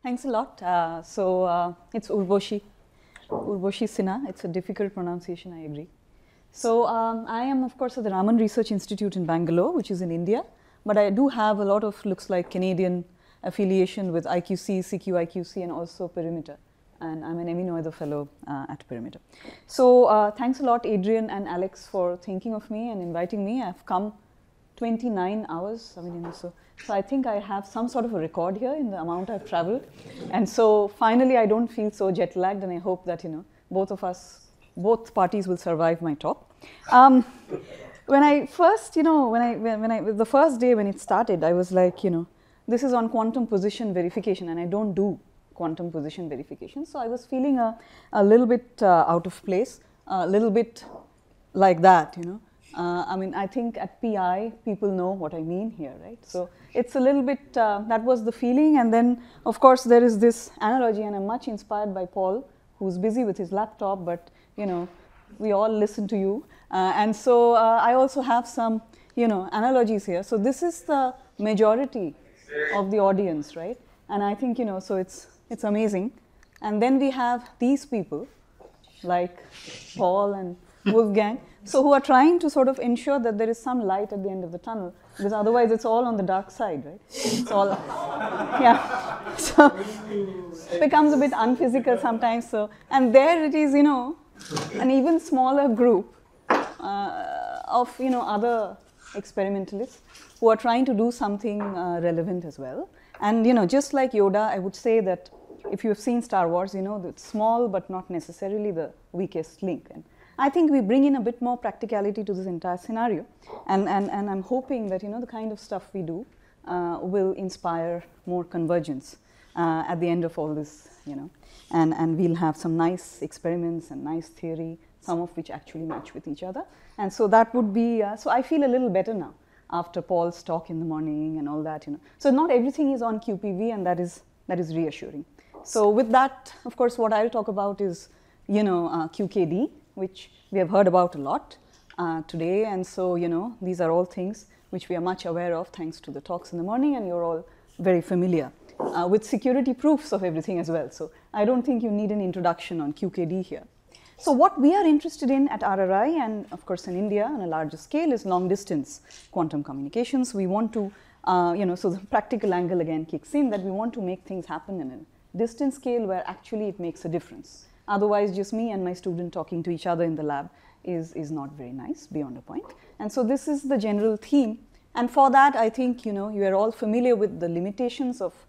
Thanks a lot. It's Urvoshi Sinha. It's a difficult pronunciation, I agree. So I am, of course, at the Raman Research Institute in Bangalore, which is in India. But I do have a lot of, looks like, Canadian affiliation with IQC, CQIQC, and also Perimeter. And I'm an Emmy Noether Fellow at Perimeter. So thanks a lot, Adrian and Alex, for thinking of me and inviting me. I've come 29 hours. So I think I have some sort of a record here in the amount I've traveled. And so finally, I don't feel so jet lagged, and I hope that, both parties will survive my talk. When I first, the first day when it started, I was like, this is on quantum position verification, and I don't do quantum position verification. So I was feeling a little bit out of place, a little bit like that, I think at PI, people know what I mean here, right? So it's a little bit, that was the feeling. And then, of course, there is this analogy, and I'm much inspired by Paul, who's busy with his laptop, but, we all listen to you. And so I also have some, analogies here. So this is the majority of the audience, right? And I think, so it's amazing. And then we have these people, like Paul and Wolfgang, so who are trying to sort of ensure that there is some light at the end of the tunnel, because otherwise it's all on the dark side, right? It's all, yeah. So it becomes a bit unphysical sometimes. So, and there it is, an even smaller group of, other experimentalists who are trying to do something relevant as well. And, just like Yoda, I would say that if you have seen Star Wars, that it's small but not necessarily the weakest link. And I think we bring in a bit more practicality to this entire scenario, and I'm hoping that the kind of stuff we do will inspire more convergence at the end of all this, and we'll have some nice experiments and nice theory, some of which actually match with each other. And so that would be, so I feel a little better now after Paul's talk in the morning and all that, So not everything is on QPV, and that is reassuring. So with that, of course, what I'll talk about is, QKD, which we have heard about a lot today. And so, these are all things which we are much aware of thanks to the talks in the morning, and you're all very familiar with security proofs of everything as well. So I don't think you need an introduction on QKD here. So what we are interested in at RRI, and of course in India on a larger scale, is long distance quantum communications. We want to, so the practical angle again kicks in, that we want to make things happen in a distance scale where actually it makes a difference. Otherwise, just me and my student talking to each other in the lab is not very nice, beyond a point. And so this is the general theme. And for that, I think, you are all familiar with the limitations of,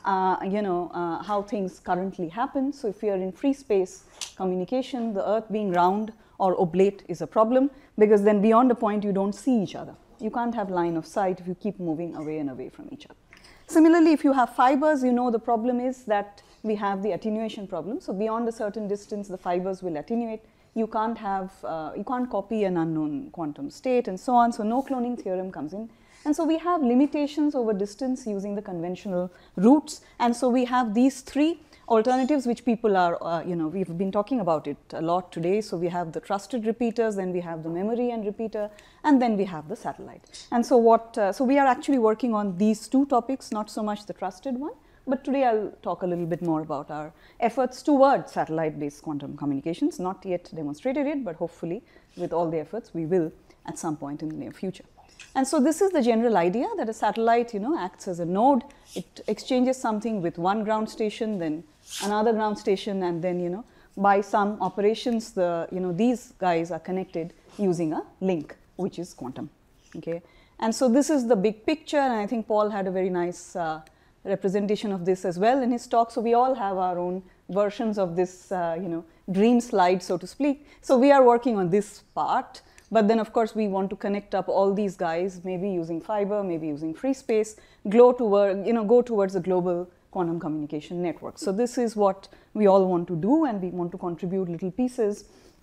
how things currently happen. So if you are in free space communication, the Earth being round or oblate is a problem, because then beyond a point, you don't see each other. You can't have line of sight if you keep moving away and away from each other. Similarly, if you have fibers, the problem is that we have the attenuation problem. So beyond a certain distance, the fibers will attenuate. You can't have, you can't copy an unknown quantum state and so on. So no cloning theorem comes in. And so we have limitations over distance using the conventional routes. And so we have these three alternatives which people are, we've been talking about it a lot today. So we have the trusted repeaters, then we have the memory and repeater, and then we have the satellite. And so so we are actually working on these two topics, not so much the trusted one. But today I'll talk a little bit more about our efforts towards satellite-based quantum communications. Not yet demonstrated it, but hopefully with all the efforts we will at some point in the near future. And so this is the general idea, that a satellite, acts as a node. It exchanges something with one ground station, then another ground station, and then, by some operations, these guys are connected using a link, which is quantum. Okay. And so this is the big picture, and I think Paul had a very nice representation of this as well in his talk. So we all have our own versions of this, dream slide, so to speak. So we are working on this part. But then, of course, we want to connect up all these guys, maybe using fiber, maybe using free space, go towards a global quantum communication network. So this is what we all want to do, and we want to contribute little pieces,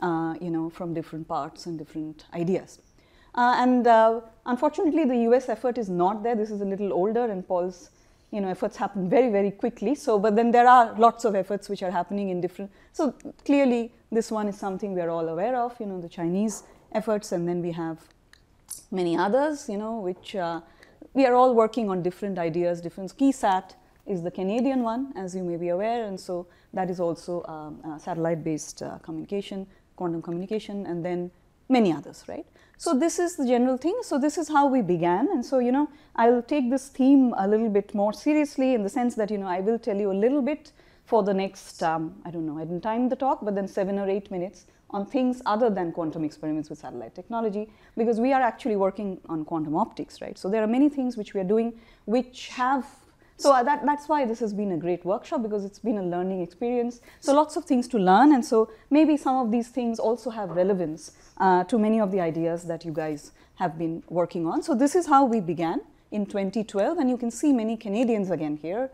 from different parts and different ideas. Unfortunately, the US effort is not there. This is a little older, and Paul's efforts happen very, very quickly. So, but then there are lots of efforts which are happening in different. So clearly, this one is something we are all aware of. The Chinese efforts, and then we have many others, which we are all working on different ideas, different KeySat, is the Canadian one, as you may be aware, and so that is also satellite-based communication, quantum communication, and then many others, right? So this is the general thing. So this is how we began, and so I'll take this theme a little bit more seriously in the sense that I will tell you a little bit for the next I don't know, I didn't time the talk, but then 7 or 8 minutes on things other than quantum experiments with satellite technology, because we are actually working on quantum optics, right? So there are many things which we are doing which have, so that's why this has been a great workshop, because it's been a learning experience. So lots of things to learn, and so maybe some of these things also have relevance to many of the ideas that you guys have been working on. So this is how we began in 2012, and you can see many Canadians again here.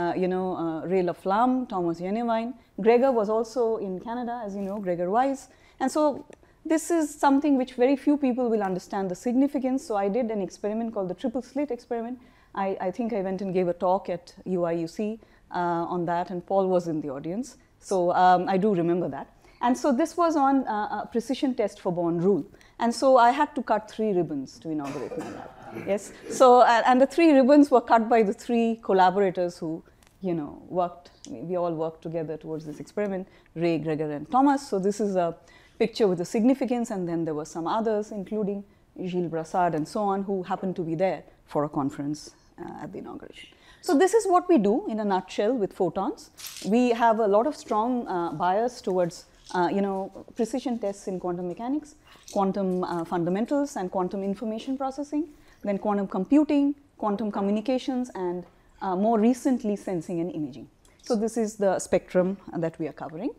Ray Laflamme, Thomas Genevine. Gregor was also in Canada, as you know, Gregor Weiss. And so this is something which very few people will understand the significance. So I did an experiment called the triple slit experiment. I think I went and gave a talk at UIUC on that, and Paul was in the audience. So I do remember that. And so this was on a precision test for Born rule. And so I had to cut 3 ribbons to inaugurate my lab. Yes. So, and the 3 ribbons were cut by the 3 collaborators who, worked. We all worked together towards this experiment, Ray, Gregor, and Thomas. So this is a picture with the significance, and then there were some others, including Gilles Brassard and so on, who happened to be there for a conference at the inauguration. So this is what we do in a nutshell with photons. We have a lot of strong bias towards precision tests in quantum mechanics, quantum fundamentals, and quantum information processing, then quantum computing, quantum communications, and more recently sensing and imaging. So this is the spectrum that we are covering.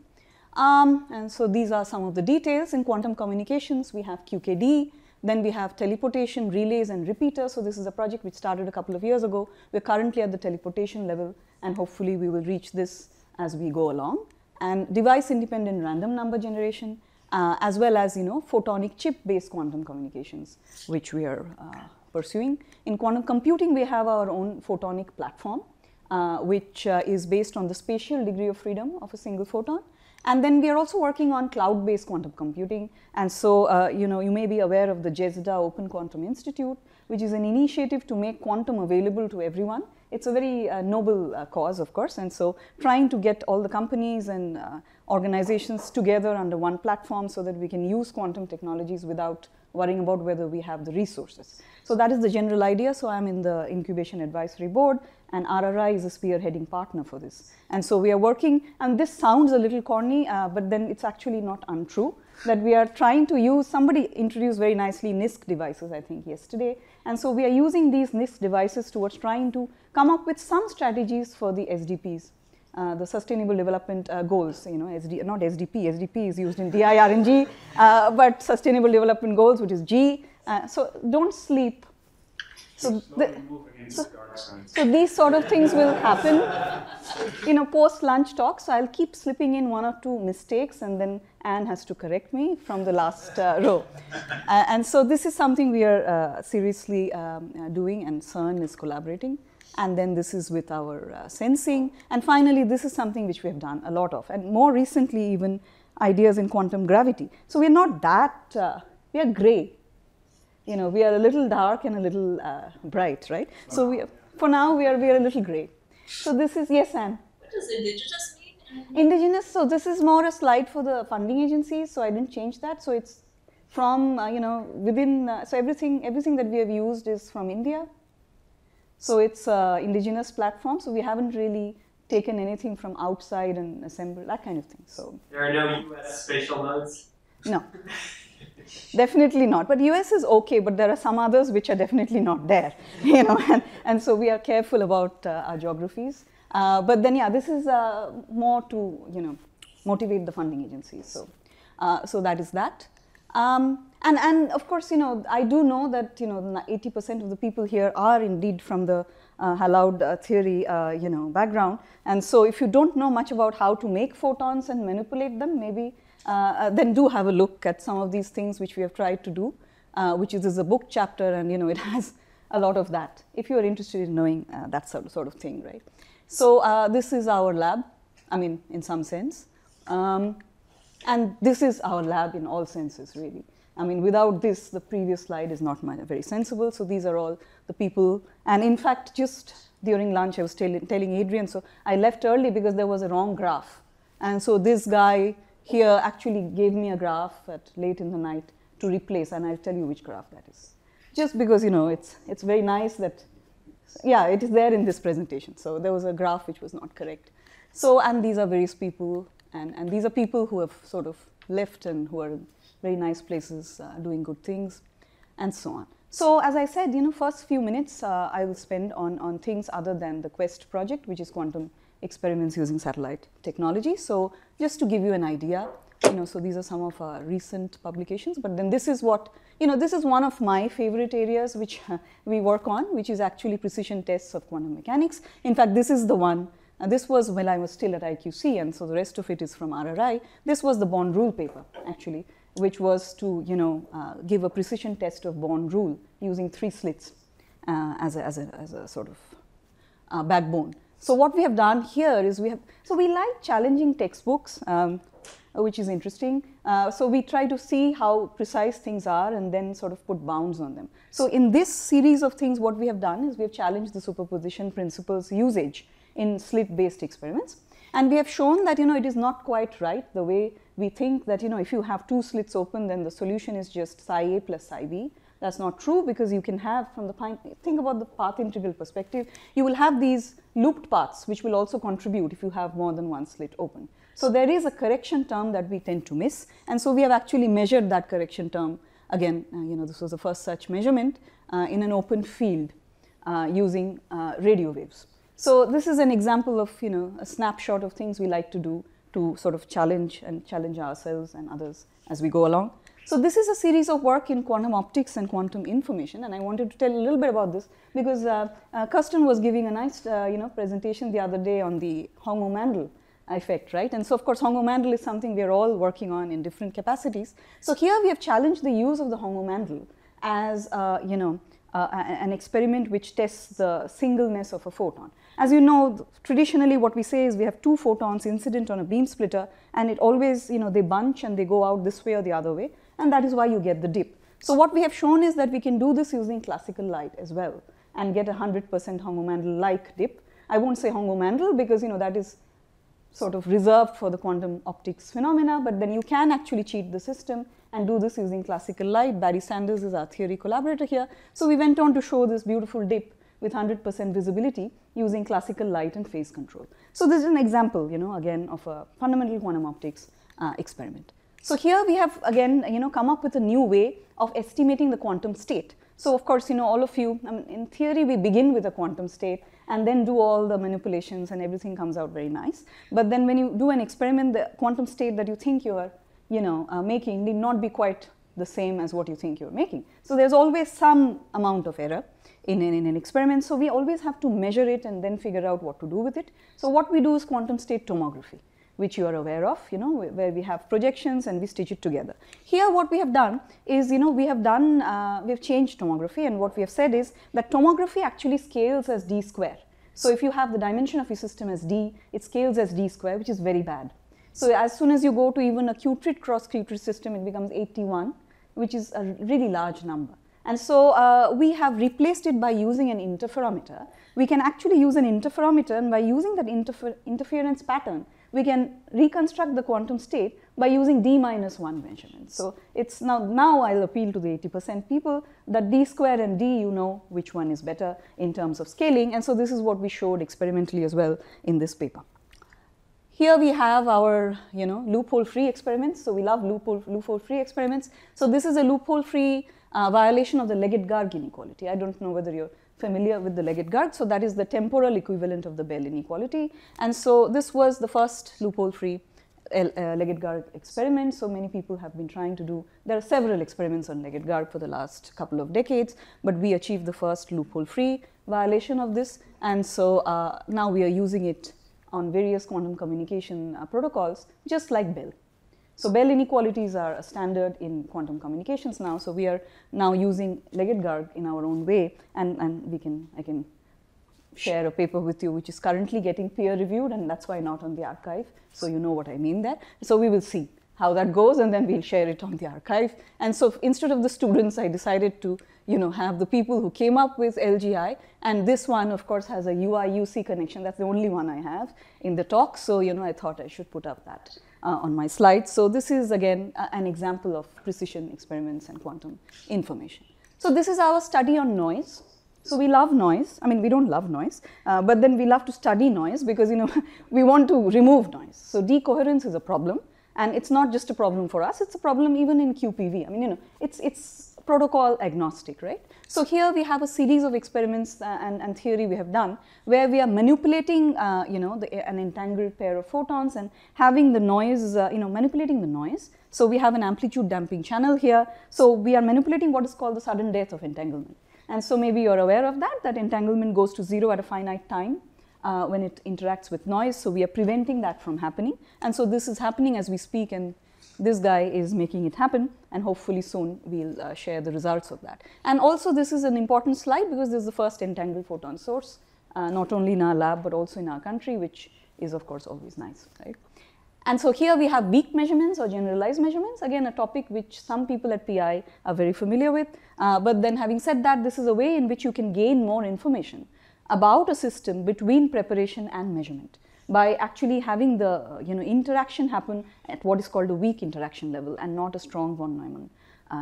And so these are some of the details. In quantum communications, we have QKD, then we have teleportation, relays, and repeaters. So this is a project which started a couple of years ago. We're currently at the teleportation level, and hopefully we will reach this as we go along. And device-independent random number generation, as well as photonic chip-based quantum communications, which we are pursuing. In quantum computing, we have our own photonic platform, which is based on the spatial degree of freedom of a single photon. And then we are also working on cloud-based quantum computing. And so, you may be aware of the JESDA Open Quantum Institute, which is an initiative to make quantum available to everyone. It's a very noble cause, of course, and so trying to get all the companies and organizations together under one platform so that we can use quantum technologies without worrying about whether we have the resources. So that is the general idea. So I'm in the Incubation Advisory Board, and RRI is a spearheading partner for this. And so we are working, and this sounds a little corny, but then it's actually not untrue, that we are trying to use, somebody introduced very nicely NISQ devices, I think, yesterday. And so we are using these NISQ devices towards trying to come up with some strategies for the SDPs, the Sustainable Development Goals, not SDP, SDP is used in DIRNG, but Sustainable Development Goals, which is G. So don't sleep. So these sort of things will happen, post-lunch talks. So I'll keep slipping in 1 or 2 mistakes, and then Anne has to correct me from the last row. And so this is something we are seriously doing, and CERN is collaborating. And then this is with our sensing. And finally, this is something which we have done a lot of, and more recently even ideas in quantum gravity. So we're not that, we are gray. We are a little dark and a little bright, right? So for now, we are a little gray. So this is, yes, Anne? What does indigenous mean? Indigenous, so this is more a slide for the funding agencies, so I didn't change that. So it's from, within, so everything that we have used is from India. So it's indigenous platform, so we haven't really taken anything from outside and assembled, that kind of thing. So there are no US spatial nodes? No. Definitely not. But US is okay, but there are some others which are definitely not there, and so we are careful about our geographies. But then, yeah, this is more to, motivate the funding agencies. So that is that. And of course, I do know that, 80% of the people here are indeed from the Hallowed theory, background. And so if you don't know much about how to make photons and manipulate them, maybe then do have a look at some of these things which we have tried to do, which is a book chapter, and it has a lot of that, if you are interested in knowing that sort of thing, right? So this is our lab, in some sense. And this is our lab in all senses, really. Without this, the previous slide is not very sensible. So these are all the people. And in fact, just during lunch I was telling Adrian, so I left early because there was a wrong graph. And so this guy here actually gave me a graph at late in the night to replace, and I'll tell you which graph that is. Just because, you know, it's very nice that, yeah, it is there in this presentation. So there was a graph which was not correct. So, and these are various people, and these are people who have sort of left and who are in very nice places doing good things, and so on. So as I said, you know, first few minutes I will spend on things other than the QUEST project, which is quantum experiments using satellite technology. So just to give you an idea, you know, so these are some of our recent publications, but then this is what, you know, this is one of my favorite areas which we work on, which is actually precision tests of quantum mechanics. In fact, this is the one, this was when I was still at IQC, and so the rest of it is from RRI. This was the Bond rule paper, actually, which was to, you know, give a precision test of Bond rule using 3 slits as a sort of backbone. So what we have done here is we like challenging textbooks, which is interesting. So we try to see how precise things are and then sort of put bounds on them. So in this series of things, what we have done is we have challenged the superposition principles usage in slit-based experiments. And we have shown that, you know, it is not quite right the way we think that, you know, if you have 2 slits open, then the solution is just psi A plus psi B. That's not true, because you can have, from the think about the path integral perspective, you will have these looped paths which will also contribute if you have more than 1 slit open. So there is a correction term that we tend to miss, and so we have actually measured that correction term. Again, you know, this was the first such measurement in an open field using radio waves. So this is an example of, you know, a snapshot of things we like to do to sort of challenge ourselves and others as we go along. So this is a series of work in quantum optics and quantum information, and I wanted to tell a little bit about this because Kirsten was giving a nice, you know, presentation the other day on the Hong-O-Mandel effect, right? And so, of course, Hong-O-Mandel is something we are all working on in different capacities. So here we have challenged the use of the Hong-O-Mandel as, you know, an experiment which tests the singleness of a photon. As you know, traditionally what we say is we have 2 photons incident on a beam splitter, and it always, you know, they bunch and they go out this way or the other way, and that is why you get the dip. So what we have shown is that we can do this using classical light as well and get a 100% Hong-O-Mandel-like dip. I won't say Hong-O-Mandel because, you know, that is sort of reserved for the quantum optics phenomena, but then you can actually cheat the system and do this using classical light. Barry Sanders is our theory collaborator here. So we went on to show this beautiful dip with 100% visibility using classical light and phase control. So this is an example, you know, again, of a fundamental quantum optics experiment. So here we have, again, you know, come up with a new way of estimating the quantum state. So of course, you know, all of you, I mean, in theory, we begin with a quantum state and then do all the manipulations and everything comes out very nice. But then when you do an experiment, the quantum state that you think you are, you know, making need not be quite the same as what you think you're making. So there's always some amount of error in an experiment. So we always have to measure it and then figure out what to do with it. So what we do is quantum state tomography, which you are aware of, you know, where we have projections and we stitch it together. Here what we have done is, you know, we have changed tomography, and what we have said is that tomography actually scales as d square. So if you have the dimension of your system as d, it scales as d square, which is very bad. So as soon as you go to even a Q-trit cross Q-trit system, it becomes 81, which is a really large number. And so we have replaced it by using an interferometer. We can actually use an interferometer, and by using that interference pattern, we can reconstruct the quantum state by using d-1 measurements. So it's now I'll appeal to the 80% people that d square and d, you know which one is better in terms of scaling. And so this is what we showed experimentally as well in this paper. Here we have our, you know, loophole-free experiments. So we love loophole-free experiments. So this is a loophole-free violation of the Leggett-Garg inequality. I don't know whether you're familiar with the Leggett-Garg. So that is the temporal equivalent of the Bell inequality. And so this was the first loophole-free Leggett-Garg experiment. So many people have been trying to do, there are several experiments on Leggett-Garg for the last couple of decades, but we achieved the first loophole-free violation of this. And so now we are using it on various quantum communication protocols, just like Bell. So Bell inequalities are a standard in quantum communications now. So we are now using Leggett-Garg in our own way, and I can share a paper with you which is currently getting peer reviewed, and that's why not on the archive. So you know what I mean there. So we will see how that goes, and then we'll share it on the archive. And so instead of the students, I decided to, have the people who came up with LGI, and this one, of course, has a UI-UC connection. That's the only one I have in the talk. So, I thought I should put up that on my slides. So this is, again, an example of precision experiments and quantum information. So this is our study on noise. So we love noise. I mean, we don't love noise, but then we love to study noise because, we want to remove noise. So decoherence is a problem, and it's not just a problem for us, it's a problem even in QPV. I mean, it's protocol agnostic, right? So here we have a series of experiments and theory we have done where we are manipulating, an entangled pair of photons and having the noise, manipulating the noise. So we have an amplitude damping channel here. So we are manipulating what is called the sudden death of entanglement. And so maybe you're aware of that entanglement goes to 0 at a finite time when it interacts with noise. So we are preventing that from happening. And so this is happening as we speak, and this guy is making it happen, and hopefully soon we'll share the results of that. And also this is an important slide because this is the first entangled photon source, not only in our lab but also in our country, which is of course always nice, right? And so here we have weak measurements or generalized measurements, again a topic which some people at PI are very familiar with, but then having said that, this is a way in which you can gain more information about a system between preparation and measurement by actually having the interaction happen at what is called a weak interaction level and not a strong von Neumann.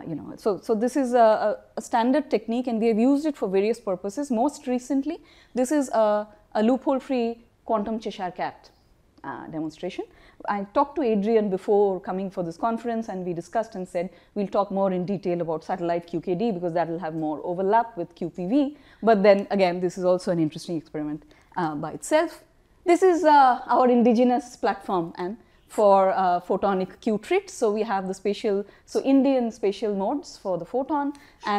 So this is a standard technique, and we have used it for various purposes. Most recently, this is a loophole-free quantum Cheshire cat demonstration. I talked to Adrian before coming for this conference, and we discussed and said we'll talk more in detail about satellite QKD because that will have more overlap with QPV. But then again, this is also an interesting experiment by itself. This is our indigenous platform and for photonic Q-trit. So we have the Indian spatial modes for the photon,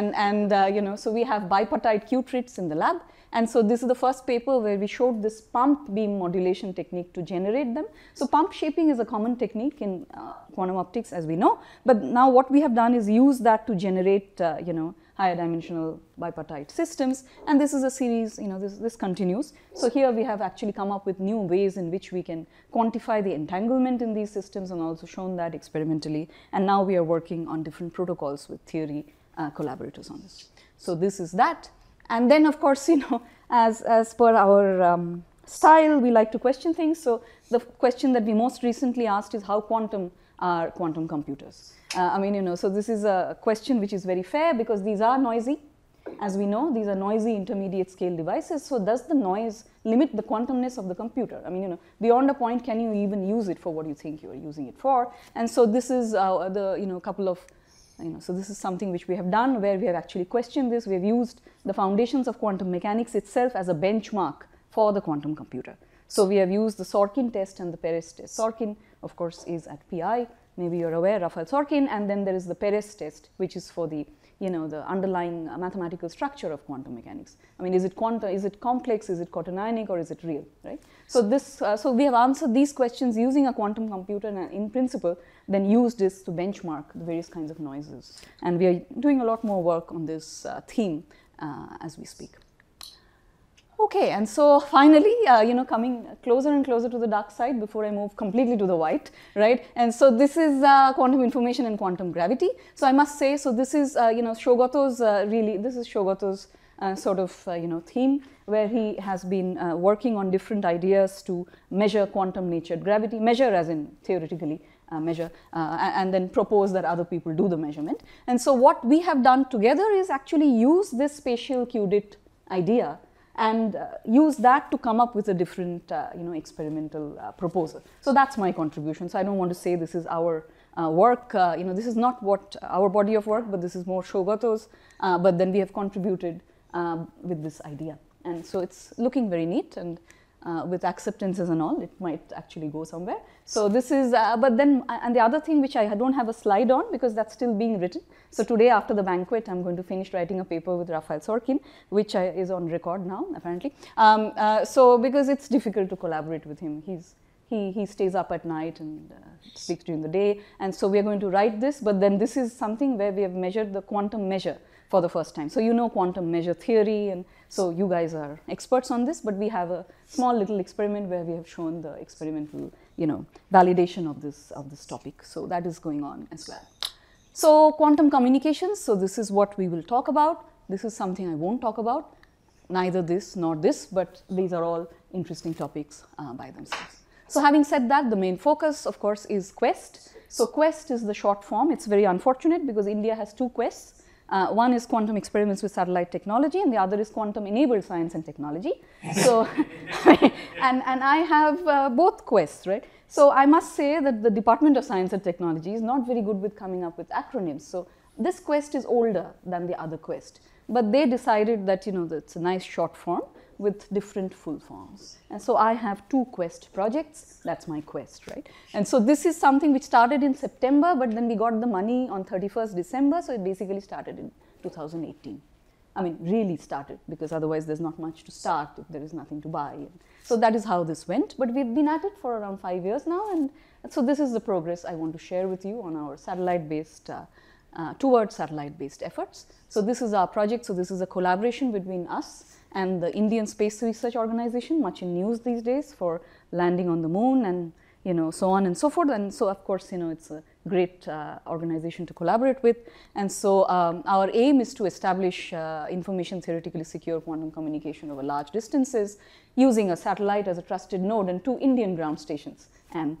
and so we have bipartite Q-trits in the lab. And so this is the first paper where we showed this pump beam modulation technique to generate them. So pump shaping is a common technique in quantum optics, as we know. But now what we have done is use that to generate, higher dimensional bipartite systems. And this is a series, this continues. So here we have actually come up with new ways in which we can quantify the entanglement in these systems, and also shown that experimentally. And now we are working on different protocols with theory collaborators on this. So this is that. And then, of course, as per our style, we like to question things. So the question that we most recently asked is how quantum are quantum computers? So this is a question which is very fair because these are noisy. As we know, these are noisy intermediate scale devices. So does the noise limit the quantumness of the computer? Beyond a point, can you even use it for what you think you are using it for? And so this is couple of so this is something which we have done where we have actually questioned this. We have used the foundations of quantum mechanics itself as a benchmark for the quantum computer. So we have used the Sorkin test and the Perez test. Sorkin, of course, is at PI. Maybe you're aware, Rafael Sorkin, and then there is the Perez test, which is for the the underlying mathematical structure of quantum mechanics. Is it complex, is it quaternionic, or is it real, right? So this, so we have answered these questions using a quantum computer, and in principle, then used this to benchmark the various kinds of noises. And we are doing a lot more work on this theme as we speak. Okay, and so finally, coming closer and closer to the dark side before I move completely to the white, right? And so this is quantum information and quantum gravity. So I must say, so this is, Shogoto's this is Shogoto's theme, where he has been working on different ideas to measure quantum natured gravity, measure as in theoretically measure, and then propose that other people do the measurement. And so what we have done together is actually use this spatial qubit idea and use that to come up with a different, experimental proposal. So that's my contribution. So I don't want to say this is our work. This is not what our body of work, but this is more Shogoto's. But then we have contributed with this idea, and so it's looking very neat. And with acceptances and all, it might actually go somewhere. So this is, but then, and the other thing which I don't have a slide on because that's still being written. So today after the banquet, I'm going to finish writing a paper with Rafael Sorkin, which is on record now, apparently. So because it's difficult to collaborate with him. He stays up at night and speaks during the day. And so we are going to write this, but then this is something where we have measured the quantum measure for the first time. So quantum measure theory, and So you guys are experts on this, but we have a small little experiment where we have shown the experimental, validation of this topic. So that is going on as well. So quantum communications, so this is what we will talk about. This is something I won't talk about, neither this nor this, but these are all interesting topics by themselves. So having said that, the main focus, of course, is QUEST. So QUEST is the short form. It's very unfortunate because India has two QUESTs. One is quantum experiments with satellite technology, and the other is quantum enabled science and technology. So, and I have both QUESTs, right? So I must say that the Department of Science and Technology is not very good with coming up with acronyms. So this QUEST is older than the other QUEST, but they decided that, that it's a nice short form with different full forms. And so I have two QUEST projects. That's my QUEST, right? And so this is something which started in September, but then we got the money on 31st December. So it basically started in 2018. I mean, really started, because otherwise there's not much to start if there is nothing to buy. So that is how this went. But we've been at it for around 5 years now. And so this is the progress I want to share with you on our satellite-based, towards satellite-based efforts. So this is our project. So this is a collaboration between us and the Indian Space Research Organization, much in news these days for landing on the moon and so on and so forth. And so of course, it's a great organization to collaborate with. And so our aim is to establish information theoretically secure quantum communication over large distances using a satellite as a trusted node and 2 Indian ground stations. And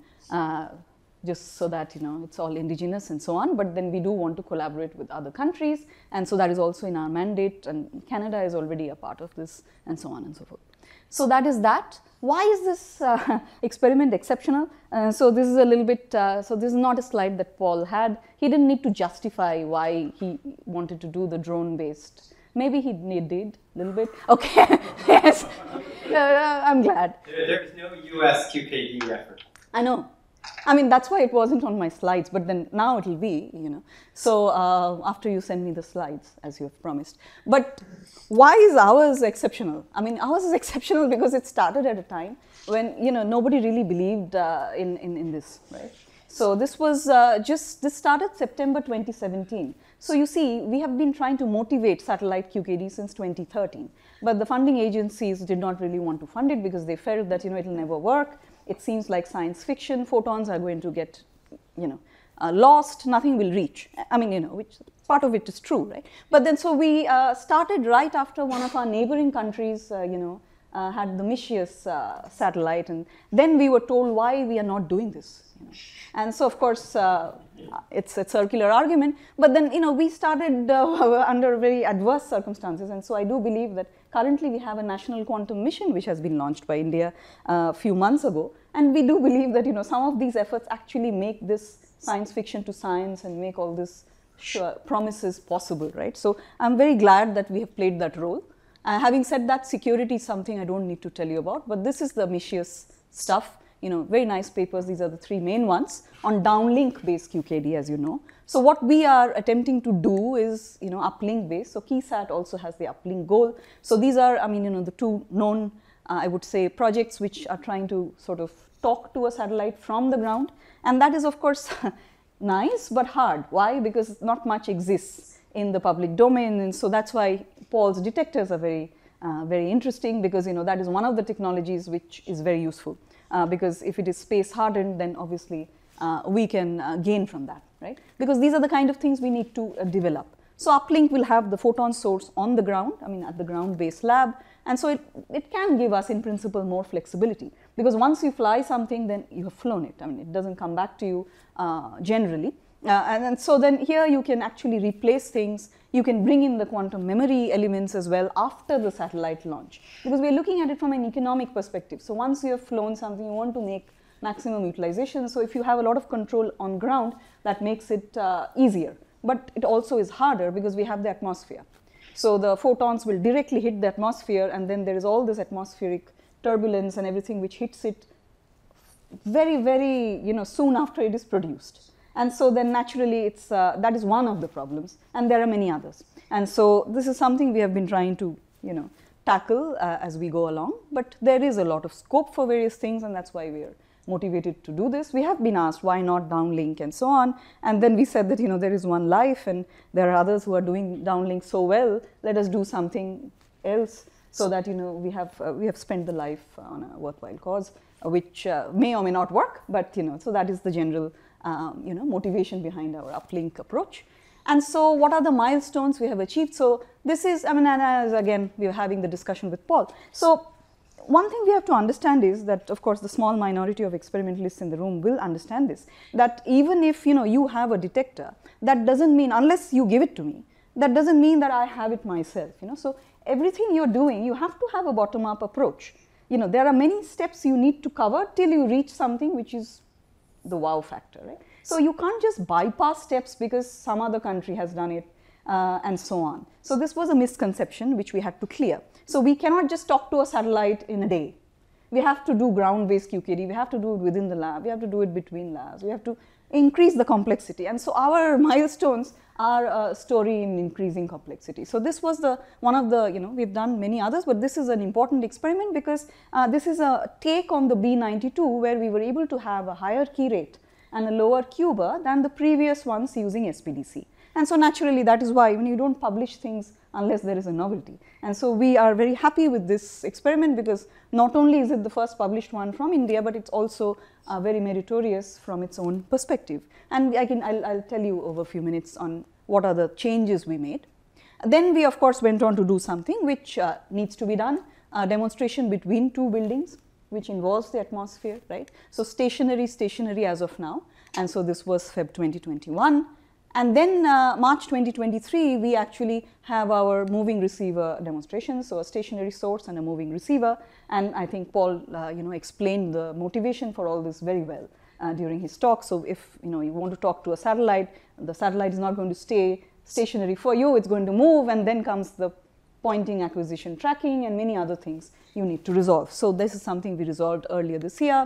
just so that it's all indigenous and so on, but then we do want to collaborate with other countries, and so that is also in our mandate, and Canada is already a part of this, and so on and so forth. So that is that. Why is this experiment exceptional? So this is a little bit, so this is not a slide that Paul had. He didn't need to justify why he wanted to do the drone-based. Maybe he did a little bit. Okay, yes, I'm glad. There's no US QKD reference. I know. I mean, that's why it wasn't on my slides, but then now it will be, So after you send me the slides, as you have promised. But why is ours exceptional? I mean, ours is exceptional because it started at a time when, nobody really believed in this, right? So this was this started September 2017. So you see, we have been trying to motivate satellite QKD since 2013, but the funding agencies did not really want to fund it because they felt that, it will never work. It seems like science fiction, photons are going to get, lost, nothing will reach. I mean, which part of it is true, right? But then, so we started right after one of our neighboring countries, had the Mischius satellite, and then we were told why we are not doing this. And so, of course, it's a circular argument, but then, we started under very adverse circumstances, and so I do believe that currently we have a national quantum mission which has been launched by India a few months ago, and we do believe that, some of these efforts actually make this science fiction to science and make all this promises possible, right? So I'm very glad that we have played that role. Having said that, security is something I don't need to tell you about, but this is the Mischius stuff. Very nice papers. These are the 3 main ones on downlink based QKD, as you know. So what we are attempting to do is, uplink based. So KeySat also has the uplink goal. So these are, the 2 known, I would say, projects which are trying to sort of talk to a satellite from the ground. And that is, of course, nice, but hard. Why? Because not much exists in the public domain. And so that's why Paul's detectors are very, very interesting, because, that is one of the technologies which is very useful. Because if it is space hardened, then obviously we can gain from that, right? Because these are the kind of things we need to develop. So uplink will have the photon source on the ground, at the ground-based lab, and so it can give us, in principle, more flexibility. Because once you fly something, then you have flown it. It doesn't come back to you generally. And so then here you can actually replace things. You can bring in the quantum memory elements as well after the satellite launch, because we're looking at it from an economic perspective. So once you have flown something, you want to make maximum utilization. So if you have a lot of control on ground, that makes it easier. But it also is harder because we have the atmosphere. So the photons will directly hit the atmosphere, and then there is all this atmospheric turbulence and everything which hits it very, very, soon after it is produced. And so then naturally it's, that is one of the problems, and there are many others. And so this is something we have been trying to, tackle as we go along, but there is a lot of scope for various things, and that's why we are motivated to do this. We have been asked why not downlink and so on, and then we said that, there is one life and there are others who are doing downlink so well, let us do something else so that we have spent the life on a worthwhile cause, which may or may not work, but so that is the general motivation behind our uplink approach. And so what are the milestones we have achieved? So this is, and as again we are having the discussion with Paul. So one thing we have to understand is that, of course, the small minority of experimentalists in the room will understand this, that even if you have a detector, that doesn't mean, unless you give it to me, that doesn't mean that I have it myself. So everything you're doing, you have to have a bottom-up approach. There are many steps you need to cover till you reach something which is the wow factor, right? So you can't just bypass steps because some other country has done it and so on. So this was a misconception which we had to clear. So we cannot just talk to a satellite in a day. We have to do ground-based QKD, we have to do it within the lab, we have to do it between labs, we have to increase the complexity. And so our milestones are a story in increasing complexity. So this was one of the, we've done many others, but this is an important experiment because this is a take on the B92 where we were able to have a higher key rate and a lower Q bar than the previous ones using SPDC. And so naturally that is why you don't publish things unless there is a novelty. And so we are very happy with this experiment because not only is it the first published one from India, but it's also very meritorious from its own perspective. And I'll tell you over a few minutes on what are the changes we made. Then we of course went on to do something which needs to be done, a demonstration between two buildings which involves the atmosphere, right? So stationary as of now, and so this was Feb 2021. And then March 2023, we actually have our moving receiver demonstration, so a stationary source and a moving receiver. And I think Paul, explained the motivation for all this very well during his talk. So if you want to talk to a satellite, the satellite is not going to stay stationary for you; it's going to move, and then comes the pointing, acquisition, tracking, and many other things you need to resolve. So this is something we resolved earlier this year.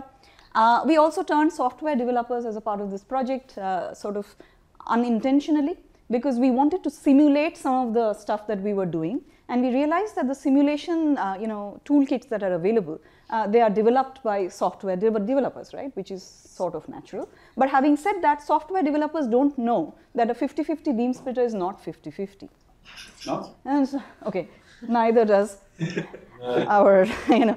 We also turned software developers as a part of this project, sort of unintentionally, because we wanted to simulate some of the stuff that we were doing, and we realized that the simulation toolkits that are available, they are developed by software developers, right, which is sort of natural. But having said that, software developers don't know that a 50-50 beam splitter is not 50-50. Not? And so, okay, neither does our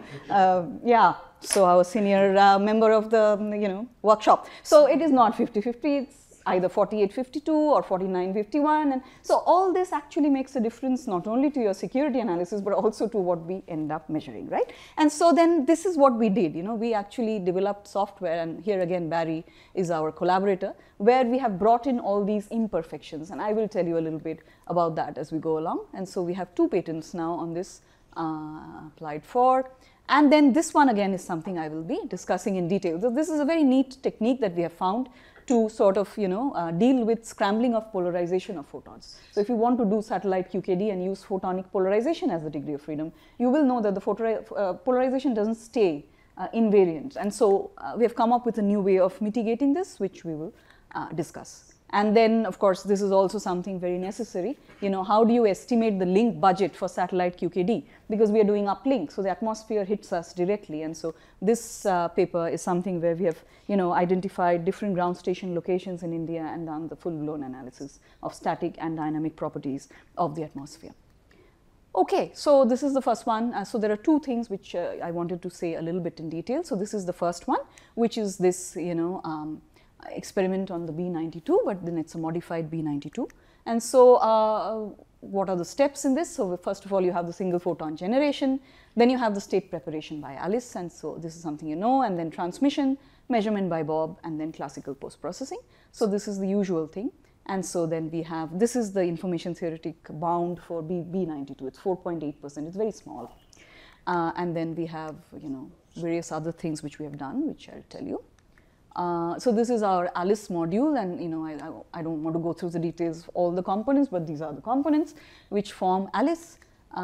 so our senior member of the workshop. So it is not 50-50, it's either 48-52 or 49-51, and so all this actually makes a difference not only to your security analysis but also to what we end up measuring, right? And so then this is what we did, we actually developed software, and here again Barry is our collaborator, where we have brought in all these imperfections, and I will tell you a little bit about that as we go along. And so we have 2 patents now on this applied for. And then this one again is something I will be discussing in detail. So this is a very neat technique that we have found to sort of deal with scrambling of polarization of photons. So if you want to do satellite QKD and use photonic polarization as the degree of freedom, you will know that the polarization doesn't stay invariant. And so we have come up with a new way of mitigating this, which we will discuss. And then, of course, this is also something very necessary. How do you estimate the link budget for satellite QKD? Because we are doing uplink, so the atmosphere hits us directly. And so this paper is something where we have, identified different ground station locations in India and done the full-blown analysis of static and dynamic properties of the atmosphere. Okay, so this is the first one. So there are 2 things which I wanted to say a little bit in detail. So this is the first one, which is this, experiment on the B92, but then it's a modified B92. And so what are the steps in this? So first of all, you have the single photon generation, then you have the state preparation by Alice, and so this is something and then transmission, measurement by Bob, and then classical post-processing. So this is the usual thing. And so then we have, this is the information theoretic bound for B92, it's 4.8%, it's very small. And then we have, various other things which we have done, which I'll tell you. So this is our Alice module, and I don't want to go through the details of all the components, but these are the components which form Alice.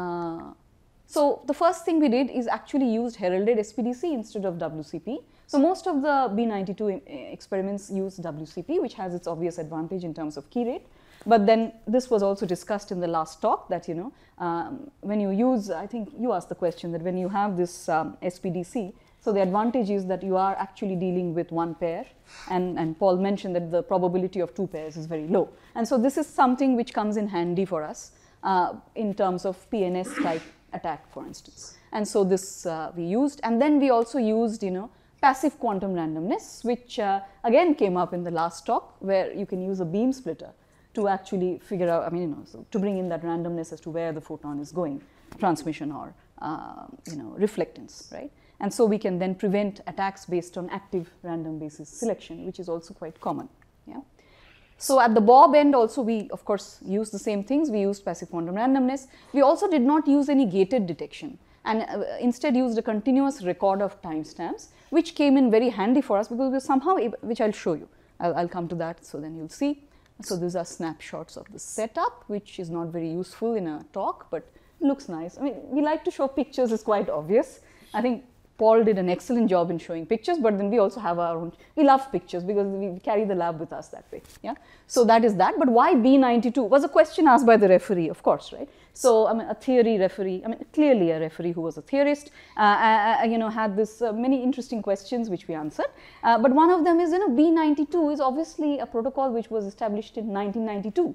So the first thing we did is actually used heralded SPDC instead of WCP. So most of the B92 experiments use WCP, which has its obvious advantage in terms of key rate. But then this was also discussed in the last talk that when you use, I think you asked the question that when you have this SPDC, so the advantage is that you are actually dealing with 1 pair, and Paul mentioned that the probability of 2 pairs is very low. And so this is something which comes in handy for us in terms of PNS type attack, for instance. And so this we used, and then we also used, passive quantum randomness, which again came up in the last talk, where you can use a beam splitter to actually figure out, so to bring in that randomness as to where the photon is going, transmission or reflectance, right? And so we can then prevent attacks based on active random basis selection, which is also quite common. Yeah. So at the Bob end also we of course used the same things. We used passive quantum randomness. We also did not use any gated detection, and instead used a continuous record of timestamps, which came in very handy for us because we somehow, which I'll show you. I'll come to that, so then you'll see. So these are snapshots of the setup, which is not very useful in a talk, but looks nice. I mean, we like to show pictures, is quite obvious. I think Paul did an excellent job in showing pictures, but then we also have our own, we love pictures because we carry the lab with us that way. Yeah. So that is that, but why B92 was a question asked by the referee, of course, right? So a theory referee, clearly a referee who was a theorist, had this many interesting questions which we answered. But one of them is, B92 is obviously a protocol which was established in 1992.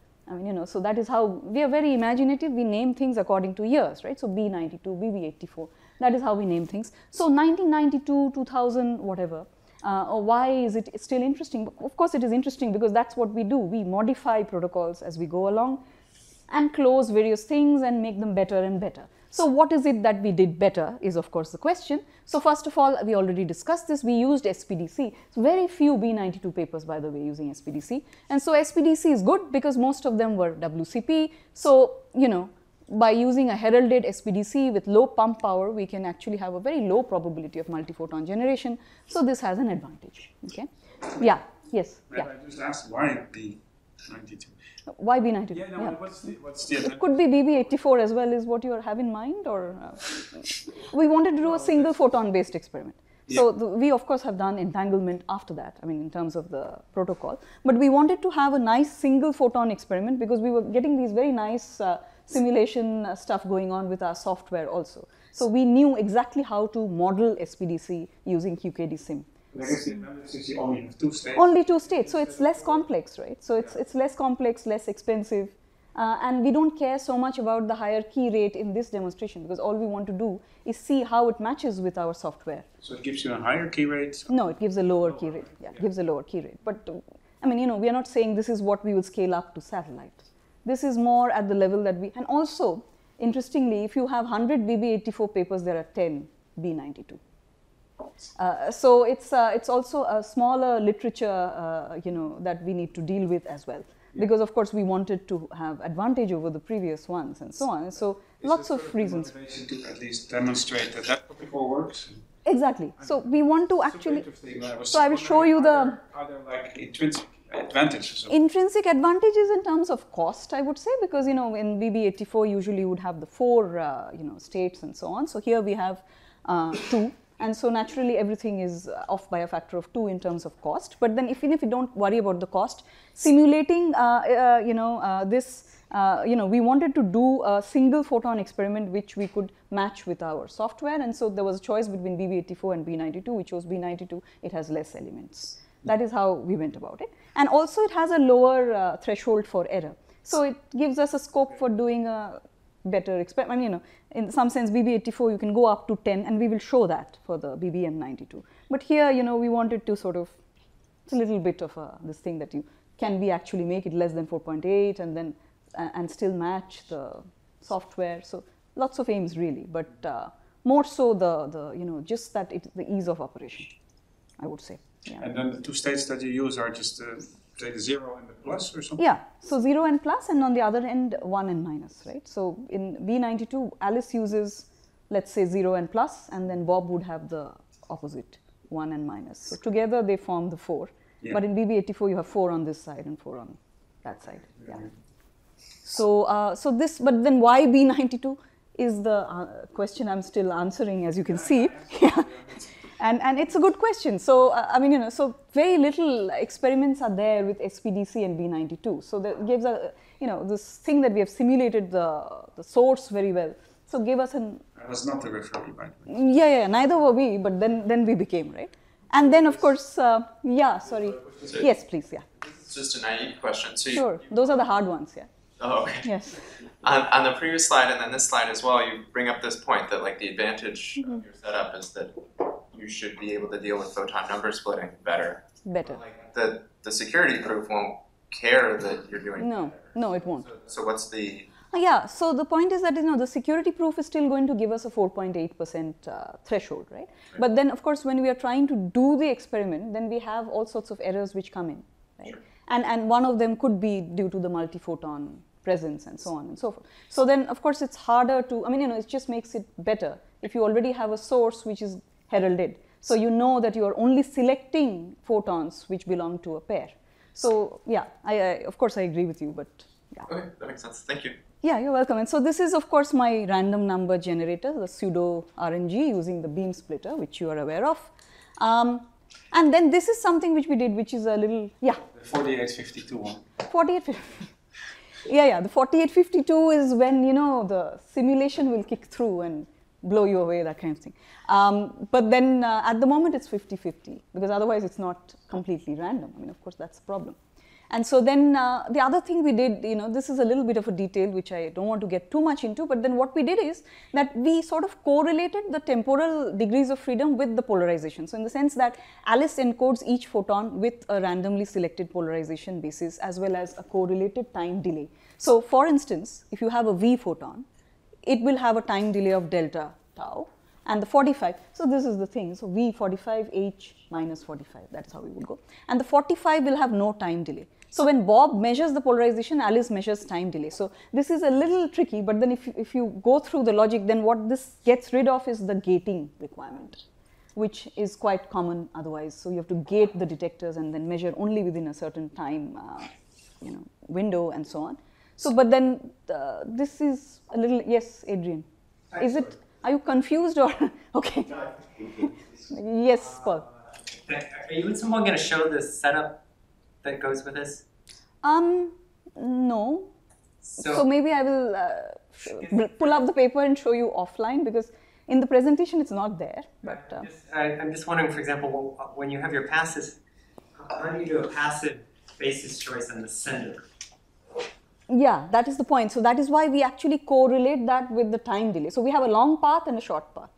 So that is how we are very imaginative. We name things according to years, right? So B92, BB84, that is how we name things. So 1992, 2000, whatever. Why is it still interesting? Of course, it is interesting because that's what we do. We modify protocols as we go along and close various things and make them better and better. So what is it that we did better is of course the question. So first of all, we already discussed this, we used SPDC. So very few B92 papers, by the way, using SPDC. And so SPDC is good because most of them were WCP. So, by using a heralded SPDC with low pump power, we can actually have a very low probability of multi-photon generation. So this has an advantage, okay? Yeah, yes, yeah. I just asked why B92? Why B92? Yeah, no, what's the it could be BB84 as well, is what you have in mind, or we wanted to do a single photon based experiment. So we of course have done entanglement after that, in terms of the protocol, but we wanted to have a nice single photon experiment because we were getting these very nice simulation stuff going on with our software also. So we knew exactly how to model SPDC using QKD sim. I guess the advantage is you only have 2 states. Only 2 states, so it's less complex, right? So it's less complex, less expensive, and we don't care so much about the higher key rate in this demonstration because all we want to do is see how it matches with our software. So it gives you a higher key rate? No, it gives a lower key rate. Yeah, it gives a lower key rate. But we are not saying this is what we will scale up to satellite. This is more at the level that we, and also interestingly, if you have 100 BB84 papers, there are 10 B92. So it's also a smaller literature, that we need to deal with as well, because of course we wanted to have advantage over the previous ones and so on. So lots of reasons. Motivation to at least demonstrate that protocol works. Exactly. So we want to actually. So I will show you the. Are there like intrinsic advantages? Intrinsic advantages in terms of cost, I would say, because in BB84 usually you would have the 4 states and so on. So here we have 2. And so naturally everything is off by a factor of 2 in terms of cost. But then even if you don't worry about the cost, simulating we wanted to do a single photon experiment which we could match with our software. And so there was a choice between BB84 and B92. We chose B92. It has less elements. That is how we went about it. And also it has a lower threshold for error. So it gives us a scope for doing a better experiment. In some sense BB84 you can go up to 10, and we will show that for the BBM92. But here, we wanted to sort of, it's a little bit of this thing that can we actually make it less than 4.8 and then and still match the software. So lots of aims really, but more so the just that the ease of operation, I would say. Yeah. And then the 2 states that you use are just say the 0 and the plus or something? Yeah, so 0 and plus, and on the other end 1 and minus, right? So in B92, Alice uses, let's say, 0 and plus, and then Bob would have the opposite, 1 and minus. So together they form the 4. Yeah. But in BB84 you have 4 on this side and 4 on that side. Yeah. So but then why B92 is the question I'm still answering, as you can see. Yeah. And it's a good question. So, so very little experiments are there with SPDC and B92. So that gives a, this thing that we have simulated the source very well. So gave us an... I was not the referee, by the way. Yeah, neither were we, but then we became, right? And then of course, yeah, sorry. Yes, please, yeah. It's just a naive question. So sure, those are the hard ones, yeah. Oh, okay. Yes. On the previous slide and then this slide as well, you bring up this point that like the advantage of your setup is that you should be able to deal with photon number splitting better. Better. Like the security proof won't care that you're doing No, better. no, it won't. So what's the Yeah, so the point is that the security proof is still going to give us a 4.8% threshold, right? But then, of course, when we are trying to do the experiment, then we have all sorts of errors which come in, right? Sure. And one of them could be due to the multi-photon presence and so on and so forth. So then, of course, it's harder to, it just makes it better if you already have a source which is heralded. So you know that you are only selecting photons which belong to a pair. So yeah, I of course I agree with you, but yeah. Okay, that makes sense. Thank you. Yeah, you're welcome. And so this is of course my random number generator, the pseudo RNG using the beam splitter, which you are aware of. And then this is something which we did, which is a little, yeah. The 4852 one. 4850. Yeah, the 4852 is when, the simulation will kick through and blow you away, that kind of thing. But then at the moment it's 50-50 because otherwise it's not completely random. Of course that's the problem. And so then the other thing we did, this is a little bit of a detail which I don't want to get too much into, but then what we did is that we sort of correlated the temporal degrees of freedom with the polarization. So in the sense that Alice encodes each photon with a randomly selected polarization basis as well as a correlated time delay. So for instance, if you have a V photon, it will have a time delay of delta tau. And the 45, so this is the thing, so V 45, H minus 45, that's how we will go. And the 45 will have no time delay. So when Bob measures the polarization, Alice measures time delay. So this is a little tricky, but then if you go through the logic, then what this gets rid of is the gating requirement, which is quite common otherwise. So you have to gate the detectors and then measure only within a certain time window and so on. So, but then this is a little, yes, Adrian, is it? Are you confused or okay? Yes, Paul. Are you at some point going to show the setup that goes with this? No. So maybe I will pull up the paper and show you offline because in the presentation it's not there. But I'm just wondering, for example, when you have your passes, how do you do a passive basis choice on the sender? Yeah, that is the point. So that is why we actually correlate that with the time delay. So we have a long path and a short path.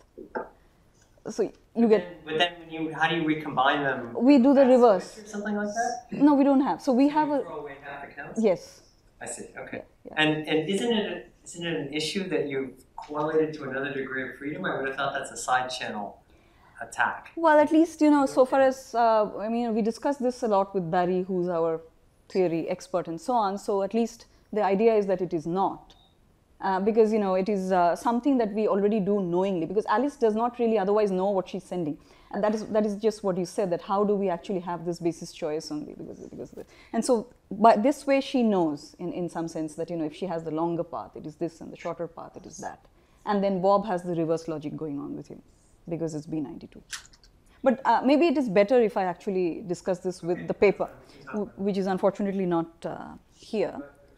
So you get. But then how do you recombine them? We do the reverse. Or something like that? No, we don't have. So we have you a. throw away half the counts? Yes. I see. Okay. Yeah. And isn't it an issue that you've correlated to another degree of freedom? I would have thought that's a side channel attack. Well, at least so far as we discussed this a lot with Barry, who's our theory expert and so on. So at least the idea is that it is not, because it is something that we already do knowingly. Because Alice does not really otherwise know what she's sending, and that is just what you said. That how do we actually have this basis choice only because of it. And so by this way she knows in some sense that if she has the longer path, it is this, and the shorter path, it is that. And then Bob has the reverse logic going on with him because it's B92. But maybe it is better if I actually discuss this with the paper, which is unfortunately not here.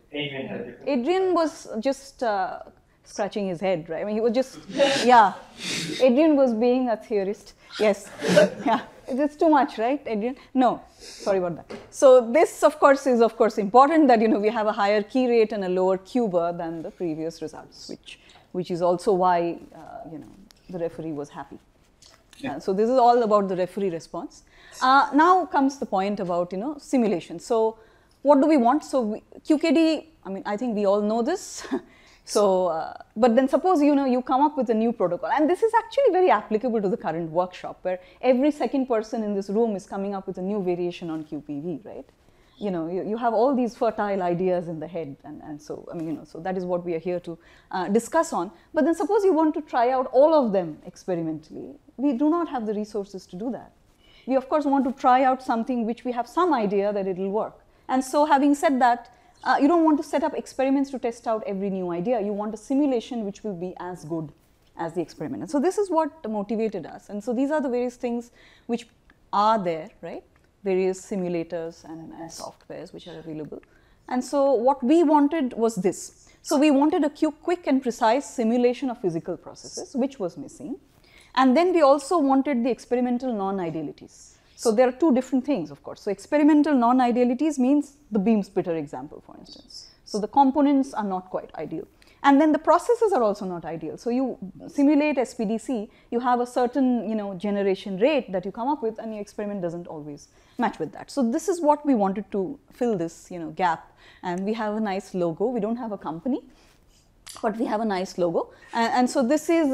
Adrian was just scratching his head, right? He was just, yeah. Adrian was being a theorist. Yes, yeah. It's too much, right, Adrian? No, sorry about that. So this, of course, is important that we have a higher key rate and a lower Q bar than the previous results, which is also why the referee was happy. Yeah. So this is all about the referee response. Now comes the point about simulation. So what do we want? So QKD, I think we all know this. So, but then suppose you come up with a new protocol, and this is actually very applicable to the current workshop, where every second person in this room is coming up with a new variation on QPV, right? You have all these fertile ideas in the head, and so so that is what we are here to discuss on. But then suppose you want to try out all of them experimentally. We do not have the resources to do that. We of course want to try out something which we have some idea that it will work. And so having said that, you don't want to set up experiments to test out every new idea. You want a simulation which will be as good as the experiment. And so this is what motivated us. And so these are the various things which are there, right? Various simulators and softwares which are available. And so what we wanted was this. So we wanted a quick and precise simulation of physical processes, which was missing. And then we also wanted the experimental non-idealities. So there are two different things, of course. So experimental non-idealities means the beam splitter example, for instance. So the components are not quite ideal. And then the processes are also not ideal. So you simulate SPDC, you have a certain, generation rate that you come up with, and your experiment doesn't always match with that. So this is what we wanted to fill this, gap. And we have a nice logo. We don't have a company, but we have a nice logo. And so this is,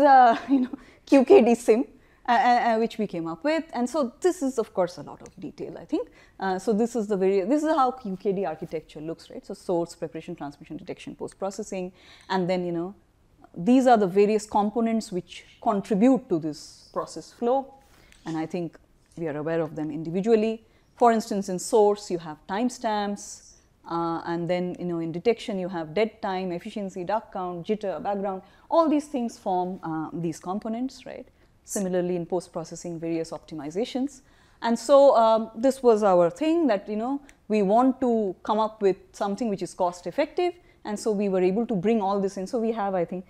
QKD Sim, which we came up with. And so this is, of course, a lot of detail, I think. So this is how QKD architecture looks, right? So source, preparation, transmission, detection, post-processing. And then, these are the various components which contribute to this process flow. And I think we are aware of them individually. For instance, in source, you have timestamps. And then, in detection, you have dead time, efficiency, dark count, jitter, background. All these things form these components, right? Similarly, in post-processing, various optimizations. And so this was our thing that, we want to come up with something which is cost effective. And so we were able to bring all this in. So we have, I think,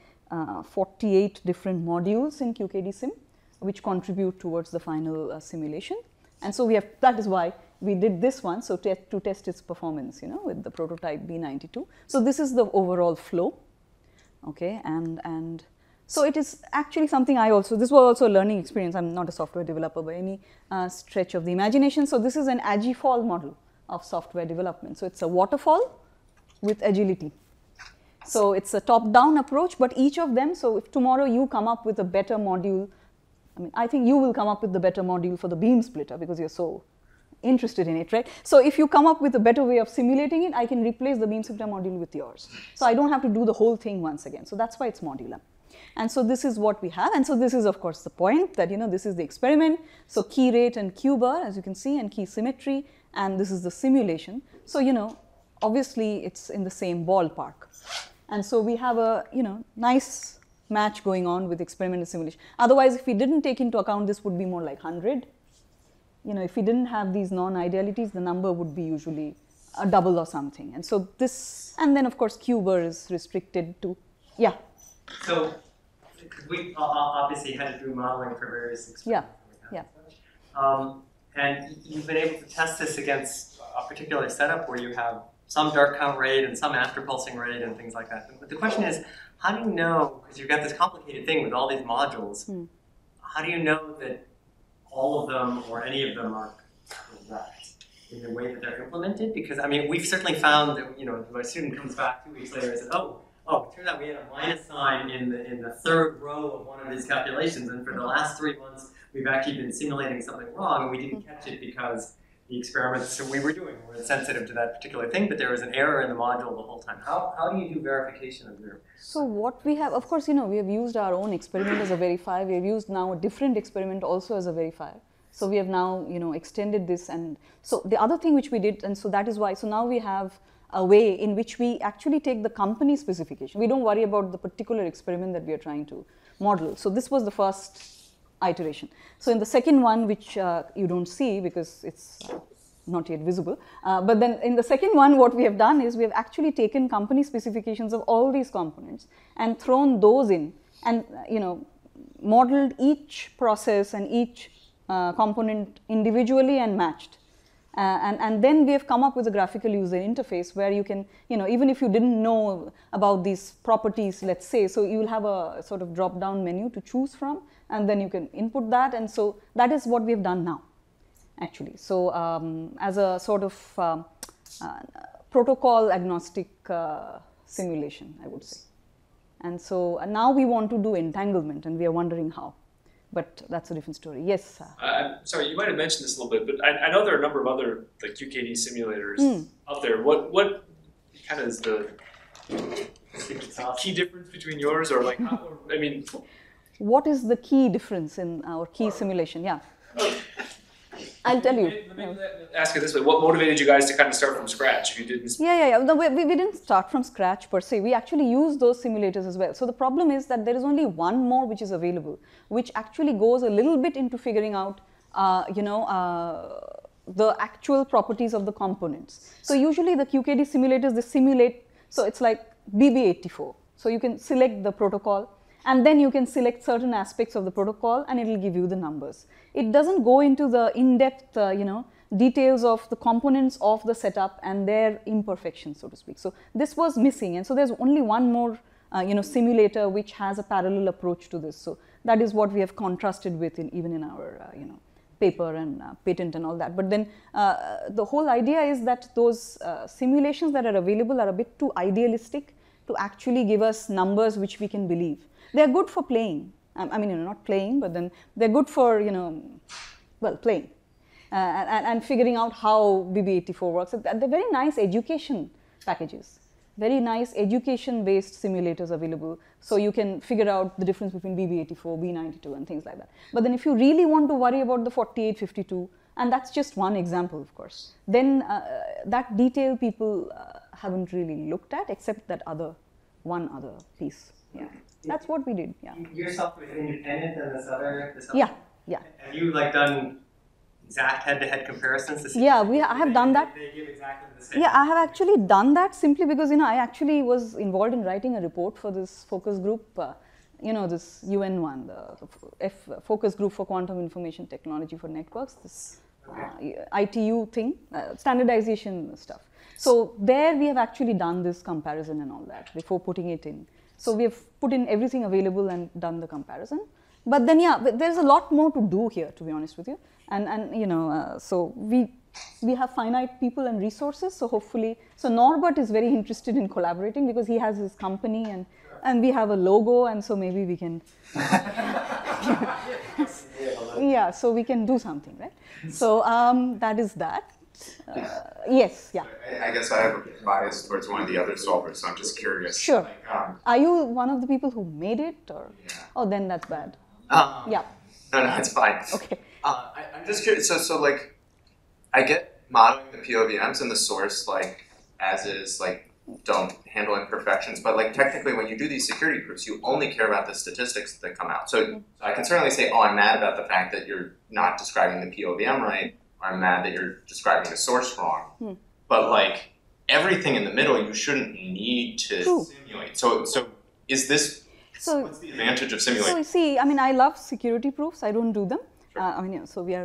48 different modules in QKD Sim, which contribute towards the final simulation. And so that is why we did this one, so to test its performance, with the prototype B92. So this is the overall flow, okay, and so it is actually something this was also a learning experience. I'm not a software developer by any stretch of the imagination. So this is an Agifall model of software development. So it's a waterfall with agility. So it's a top-down approach, but each of them, so if tomorrow you come up with a better module, I think you will come up with the better module for the beam splitter because you're so interested in it, right? So if you come up with a better way of simulating it, I can replace the beam splitter module with yours. So I don't have to do the whole thing once again. So that's why it's modular. And so this is what we have. And so this is, of course, the point that, this is the experiment. So key rate and Q bar, as you can see, and key symmetry. And this is the simulation. So, obviously, it's in the same ballpark. And so we have a, nice match going on with experiment and simulation. Otherwise, if we didn't take into account, this would be more like 100. If we didn't have these non-idealities, the number would be usually a double or something. And so this, and then of course Q bar is restricted to, yeah. So we obviously had to do modeling for various experiments. Yeah. And you've been able to test this against a particular setup where you have some dark count rate and some after pulsing rate and things like that. But the question is, how do you know, because you've got this complicated thing with all these modules, how do you know that all of them or any of them are correct in the way that they're implemented? Because, we've certainly found that, my student comes back 2 weeks later and says, oh, it turns out we had a minus sign in the third row of one of these calculations, and for the last 3 months, we've actually been simulating something wrong, and we didn't catch it because the experiments that we were doing were sensitive to that particular thing, but there was an error in the module the whole time. How do you do verification of your? So what we have, of course, we have used our own experiment as a verifier. We have used now a different experiment also as a verifier. So we have now, extended this. And so the other thing which we did, and so that is why, so now we have a way in which we actually take the company specification. We don't worry about the particular experiment that we are trying to model. So this was the first iteration. So in the second one, which you don't see because it's not yet visible, but then in the second one, what we have done is we have actually taken company specifications of all these components and thrown those in, and modeled each process and each component individually and matched. And then we have come up with a graphical user interface where you can, even if you didn't know about these properties, let's say, so you will have a sort of drop-down menu to choose from, and then you can input that. And so that is what we have done now, actually. So as a sort of protocol agnostic simulation, I would say. And so now we want to do entanglement, and we are wondering how. But that's a different story. Yes. Sorry, you might have mentioned this a little bit, but I know there are a number of other QKD simulators out there. What kind of is the key difference between yours, or what is the key difference in our key simulation? Yeah. I'll tell you. Let me ask it this way. What motivated you guys to kind of start from scratch if you didn't? Yeah. No, we didn't start from scratch per se. We actually use those simulators as well. So the problem is that there is only one more which is available, which actually goes a little bit into figuring out, the actual properties of the components. So usually the QKD simulators, they simulate, so it's like BB84. So you can select the protocol, and then you can select certain aspects of the protocol, and it will give you the numbers. It doesn't go into the in-depth, details of the components of the setup and their imperfections, so to speak. So this was missing, and so there's only one more simulator which has a parallel approach to this. So that is what we have contrasted with even in our paper and patent and all that. But then the whole idea is that those simulations that are available are a bit too idealistic to actually give us numbers which we can believe. They are good for playing. I mean, not playing, but then they're good for, well, playing and figuring out how BB84 works. They're very nice education packages, very nice education-based simulators available. So you can figure out the difference between BB84, B92 and things like that. But then if you really want to worry about the 4852, and that's just one example, of course, then that detail people haven't really looked at, except that one other piece. Yeah, that's what we did. Yeah. Your software is independent than this other. Yeah, yeah. Have you done exact head-to-head comparisons to see? Yeah, I have done that. They give exactly the same. Yeah, I have actually done that simply because I actually was involved in writing a report for this focus group. This UN one, the focus group for quantum information technology for networks. This ITU thing, standardization stuff. So there we have actually done this comparison and all that before putting it in. So we have put in everything available and done the comparison. But then, there's a lot more to do here, to be honest with you. And so we have finite people and resources. So hopefully, so Norbert is very interested in collaborating because he has his company and we have a logo, and so maybe we can, yeah, so we can do something, right? So that is that. Yes, yeah. I guess I have a bias towards one of the other solvers, so I'm just curious. Sure. Are you one of the people who made it, or? Yeah. Oh, then that's bad. Yeah. No, it's fine. Okay. I'm just curious. So like, I get modeling the POVMs and the source as is don't handle imperfections, but technically when you do these security proofs, you only care about the statistics that come out. So I can certainly say, oh, I'm mad about the fact that you're not describing the POVM right, or I'm mad that you're describing the source wrong. But everything in the middle, you shouldn't need to simulate. So is this? So what's the advantage of simulating? So see, I love security proofs. I don't do them. Sure. So we are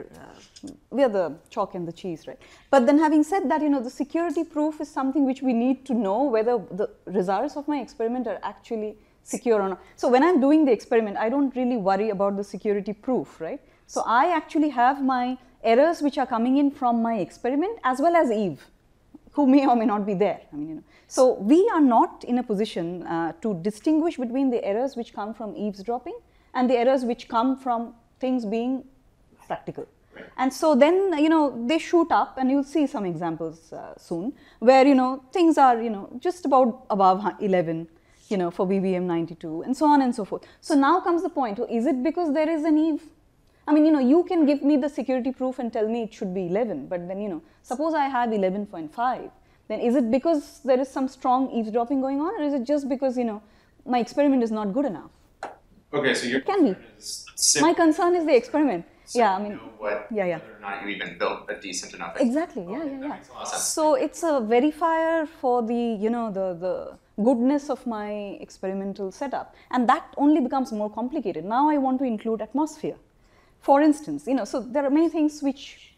the chalk and the cheese, right? But then having said that, the security proof is something which we need to know whether the results of my experiment are actually secure or not. So when I'm doing the experiment, I don't really worry about the security proof, right? So I actually have my errors which are coming in from my experiment as well as Eve, who may or may not be there. So we are not in a position to distinguish between the errors which come from eavesdropping and the errors which come from things being practical. Right. And so then, they shoot up, and you'll see some examples soon, where, things are, just about above 11, for BBM92, and so on and so forth. So now comes the point, is it because there is an Eve? You can give me the security proof and tell me it should be 11, but then, suppose I have 11.5, then is it because there is some strong eavesdropping going on, or is it just because, my experiment is not good enough? Okay, so your Can be. My concern is the experiment. So yeah, you know what, yeah. whether or not you even built a decent enough. Exactly. Yeah. That makes a lot of sense. So it's a verifier for the the goodness of my experimental setup, and that only becomes more complicated. Now I want to include atmosphere, for instance. So there are many things which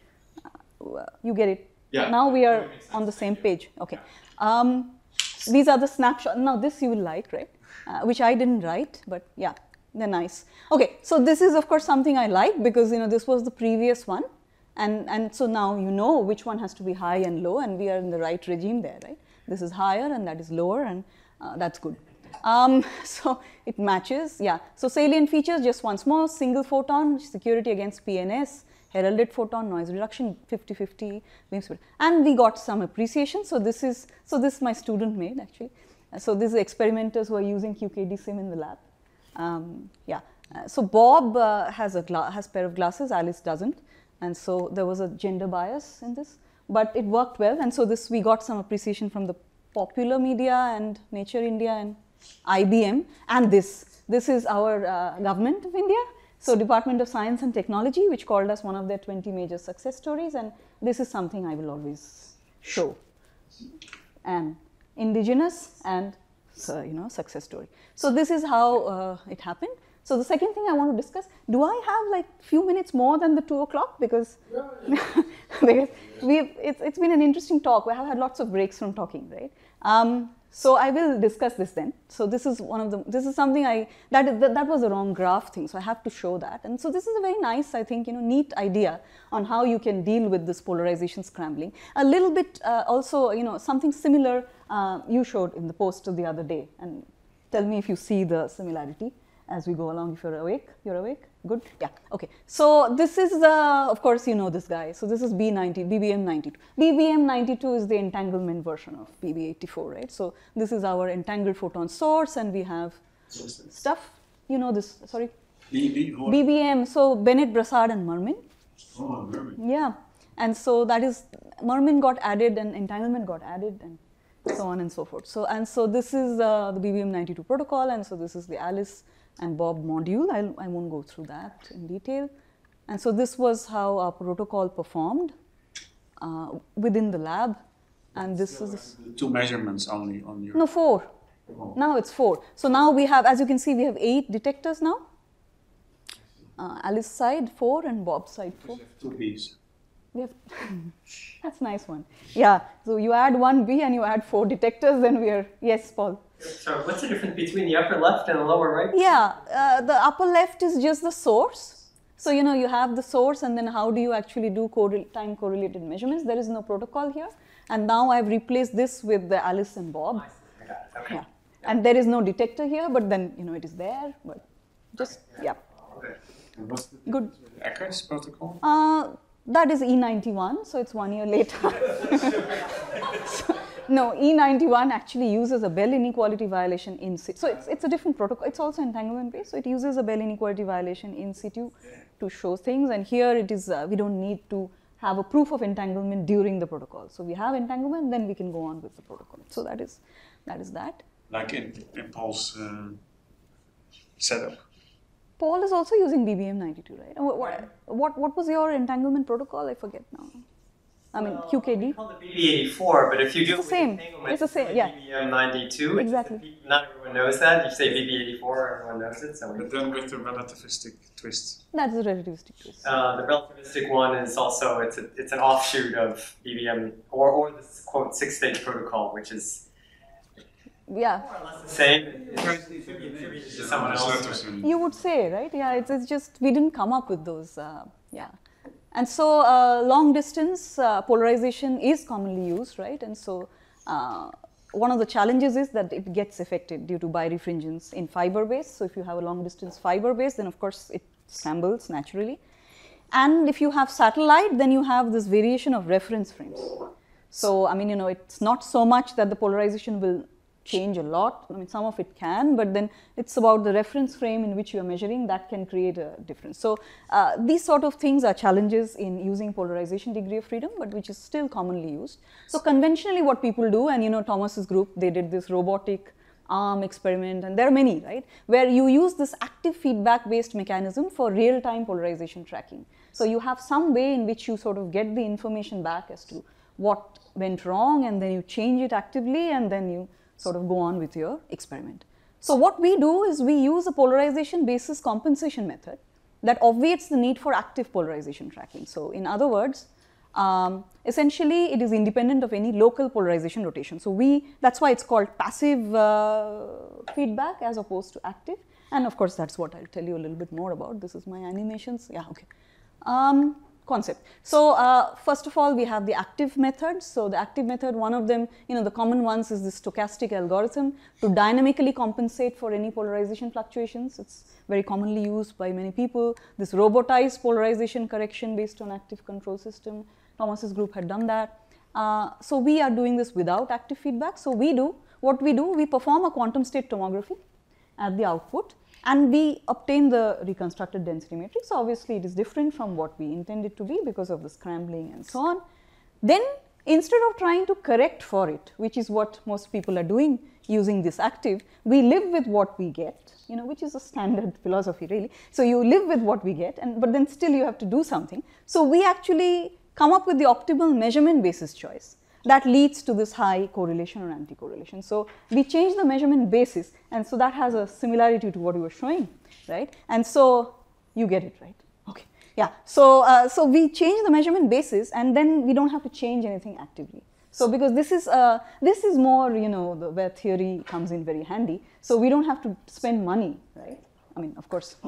you get it. Yeah. Now we are That makes sense. on the same page. Okay. These are the snapshots. Now this you will like, right? Which I didn't write, but yeah. They're nice. Okay, so this is of course something I like because this was the previous one, and so now which one has to be high and low, and we are in the right regime there, right? This is higher and that is lower, and that's good. So it matches, yeah. So salient features, just once more, single photon, security against PNS, heralded photon, noise reduction, 50-50, beam speed, and we got some appreciation. So this my student made actually. So this is experimenters who are using QKD SIM in the lab. So Bob has a pair of glasses, Alice doesn't, and so there was a gender bias in this, but it worked well, and so we got some appreciation from the popular media and Nature India and IBM, and this is our government of India, so Department of Science and Technology, which called us one of their 20 major success stories, and this is something I will always show, and indigenous and success story. So this is how it happened. So the second thing I want to discuss, do I have like few minutes more than the 2 o'clock? Because, because it's been an interesting talk. We have had lots of breaks from talking, right? So I will discuss this then. So this is this is something that was the wrong graph thing. So I have to show that. And so this is a very nice, I think, neat idea on how you can deal with this polarization scrambling. A little bit also, something similar you showed in the post of the other day. And tell me if you see the similarity as we go along. If you're awake, good, yeah, okay. So this is of course you know this guy. So this is BBM92. BBM92 is the entanglement version of BB84, right? So this is our entangled photon source, and we have stuff. You know this? Sorry. BBM. So Bennett, Brassard, and Mermin. Oh, Mermin. Yeah, and so that is Mermin got added, and entanglement got added, and so on and so forth. So this is the BBM92 protocol, and so this is the Alice and Bob module. I won't go through that in detail. And so this was how our protocol performed within the lab. And this is 2 measurements only on your. no 4. Oh. Now it's 4. So now we have, as you can see, we have 8 detectors now. Alice side 4 and Bob side 4. 2 Bs. We have that's a nice one. Yeah. So you add 1 B and you add 4 detectors, then we are, yes, Paul. So what's the difference between the upper left and the lower right? Yeah, the upper left is just the source. So, you have the source, and then how do you actually do time correlated measurements? There is no protocol here. And now I've replaced this with the Alice and Bob. I got it. Okay. Yeah. And there is no detector here, but then, it is there. But just, yeah. Okay. And what's the Good. ECRS protocol? That is E91, so it's 1 year later. No, E91 actually uses a Bell inequality violation in situ. So it's a different protocol. It's also entanglement based. So it uses a Bell inequality violation in situ to show things. And here it is, we don't need to have a proof of entanglement during the protocol. So we have entanglement, then we can go on with the protocol. So that is that. Like in Paul's setup. Paul is also using BBM92, right? What was your entanglement protocol? I forget now. I mean, QKD. We call it BB84, but if you do It's the same. entanglement, It's the same, yeah. BBM92. Exactly. Not everyone knows that. You say BB84, everyone knows it. So But then with the relativistic twist. That's the relativistic twist. the relativistic one is also it's an offshoot of BBM or this quote 6-stage protocol, which is Yeah. more or less the same. It could be attributed to someone else. You would say, right? Yeah, it's just, we didn't come up with those, yeah. And so long distance polarization is commonly used, right? And so one of the challenges is that it gets affected due to birefringence in fiber base. So if you have a long distance fiber base, then of course it scrambles naturally. And if you have satellite, then you have this variation of reference frames. So, I mean, it's not so much that the polarization will change a lot. I mean, some of it can, but then it's about the reference frame in which you are measuring that can create a difference. So these sort of things are challenges in using polarization degree of freedom, but which is still commonly used. So conventionally what people do, and Thomas's group, they did this robotic arm experiment, and there are many, right, where you use this active feedback based mechanism for real-time polarization tracking. So you have some way in which you sort of get the information back as to what went wrong, and then you change it actively, and then you sort of go on with your experiment. So what we do is we use a polarization basis compensation method that obviates the need for active polarization tracking. So in other words, essentially it is independent of any local polarization rotation. So that's why it's called passive feedback as opposed to active. And of course that's what I'll tell you a little bit more about. This is my animations. Yeah, okay. Concept. So first of all, we have the active methods. So the active method, one of them, the common ones is the stochastic algorithm to dynamically compensate for any polarization fluctuations. It's very commonly used by many people. This robotized polarization correction based on active control system. Thomas's group had done that. So we are doing this without active feedback. So we perform a quantum state tomography at the output, and we obtain the reconstructed density matrix. So obviously it is different from what we intend it to be because of the scrambling and so on. Then instead of trying to correct for it, which is what most people are doing using this active, we live with what we get, which is a standard philosophy really. So you live with what we get, but then still you have to do something. So we actually come up with the optimal measurement basis choice. that leads to this high correlation or anti-correlation. So we change the measurement basis, and so that has a similarity to what you were showing, right? And so you get it, right? Okay, yeah. So so we change the measurement basis, and then we don't have to change anything actively. So because this is more, you know, where theory comes in very handy. So we don't have to spend money, right? I mean, of course.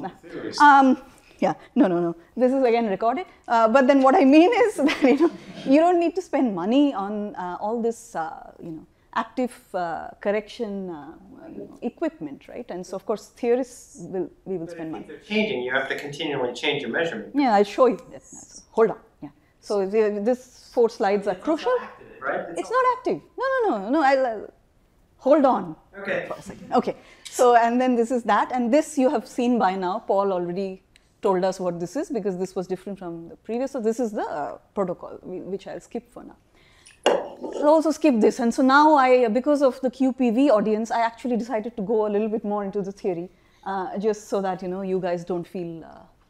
Yeah, no. This is again recorded. But then what I mean is that, you know, you don't need to spend money on all this, you know, active correction equipment, right? And so of course theorists we will spend money. If they're changing, you have to continually change your measurement. Yeah, I'll show you. Yes. Hold on. Yeah. So this 4 slides are crucial. Right? It's not active. No. I'll hold on. Okay. For a second. Okay. So and then this is that, and this you have seen by now. Paul already told us what this is because this was different from the previous. So this is the protocol, which I'll skip for now. I'll also skip this, and so now because of the QPV audience, I actually decided to go a little bit more into the theory, just so that, you know, you guys don't feel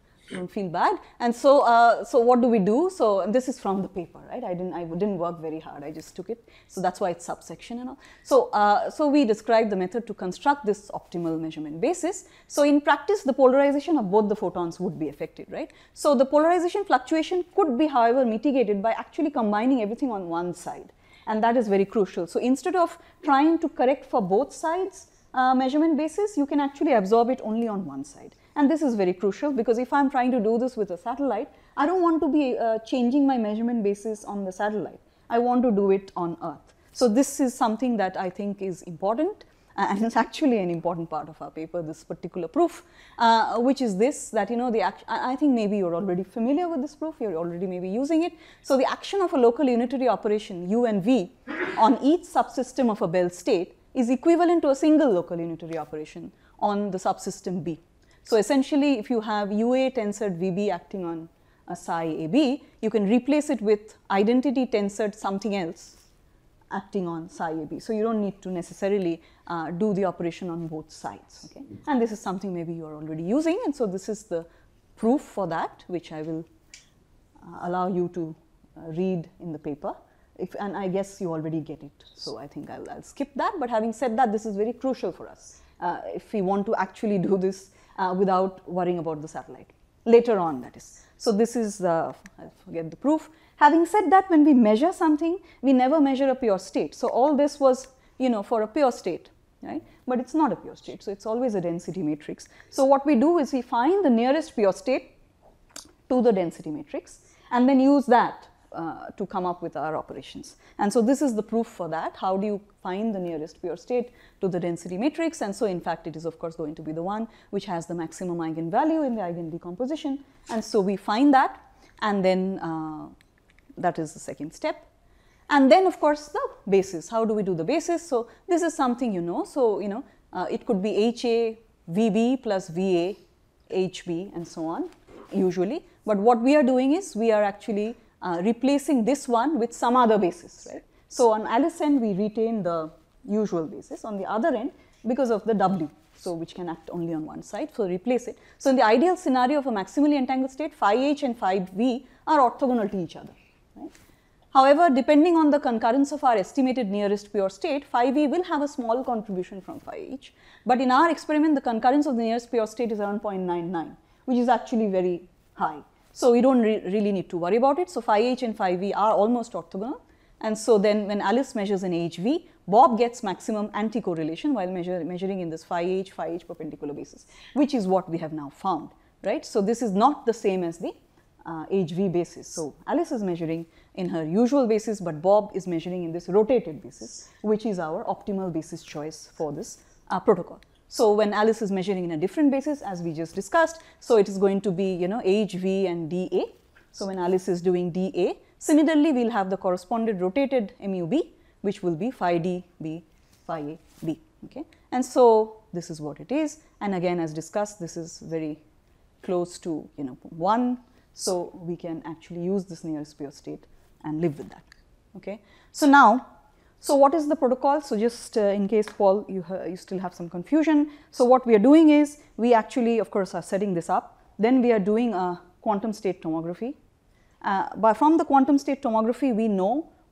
bad. And so so what do we do? So this is from the paper, right? I didn't work very hard. I just took it. So that's why it's subsection and all. So so we describe the method to construct this optimal measurement basis. So in practice, the polarization of both the photons would be affected, right? So the polarization fluctuation could be, however, mitigated by actually combining everything on one side, and that is very crucial. So instead of trying to correct for both sides measurement basis, you can actually absorb it only on one side. And this is very crucial because if I'm trying to do this with a satellite, I don't want to be changing my measurement basis on the satellite. I want to do it on Earth. So this is something that I think is important, and it's actually an important part of our paper, this particular proof, which is this, that, you know, I think maybe you're already familiar with this proof, you're already maybe using it. So the action of a local unitary operation U and V on each subsystem of a Bell state is equivalent to a single local unitary operation on the subsystem B. So essentially, if you have UA tensored VB acting on a psi AB, you can replace it with identity tensored something else acting on psi AB. So you don't need to necessarily do the operation on both sides. Okay? And this is something maybe you are already using, and so this is the proof for that, which I will allow you to read in the paper. And I guess you already get it. So I think I'll skip that. But having said that, this is very crucial for us if we want to actually do this without worrying about the satellite later on, that is. So this is I'll forget the proof. Having said that, when we measure something, we never measure a pure state. So all this was, you know, for a pure state, right? But it's not a pure state. So it's always a density matrix. So what we do is we find the nearest pure state to the density matrix and then use that to come up with our operations. And so this is the proof for that. How do you find the nearest pure state to the density matrix? And so in fact, it is of course going to be the one which has the maximum eigenvalue in the eigendecomposition. And so we find that, and then that is the second step. And then of course the basis. How do we do the basis? So this is something you know. So you know it could be HA VB plus VA HB and so on usually. But what we are doing is we are actually replacing this one with some other basis, right? So on Alice end, we retain the usual basis. On the other end, because of the W, so which can act only on one side, so replace it. So in the ideal scenario of a maximally entangled state, phi h and phi v are orthogonal to each other, right? However, depending on the concurrence of our estimated nearest pure state, phi v will have a small contribution from phi h. But in our experiment, the concurrence of the nearest pure state is around 0.99, which is actually very high. So we don't really need to worry about it. So phi h and phi v are almost orthogonal. And so then when Alice measures an HV, Bob gets maximum anti-correlation while measuring in this phi h perpendicular basis, which is what we have now found, right? So this is not the same as the HV basis. So Alice is measuring in her usual basis, but Bob is measuring in this rotated basis, which is our optimal basis choice for this protocol. So when Alice is measuring in a different basis, as we just discussed, so it is going to be, you know, HV and dA. So when Alice is doing dA, similarly we'll have the corresponding rotated MUB, which will be phi d b phi a b. Okay, and so this is what it is. And again, as discussed, this is very close to 1. So we can actually use this nearest pure state and live with that. Okay, so now. So what is the protocol? So just in case, Paul, you still have some confusion. So what we are doing is, we actually, of course, are setting this up. Then we are doing a quantum state tomography. But from the quantum state tomography, we know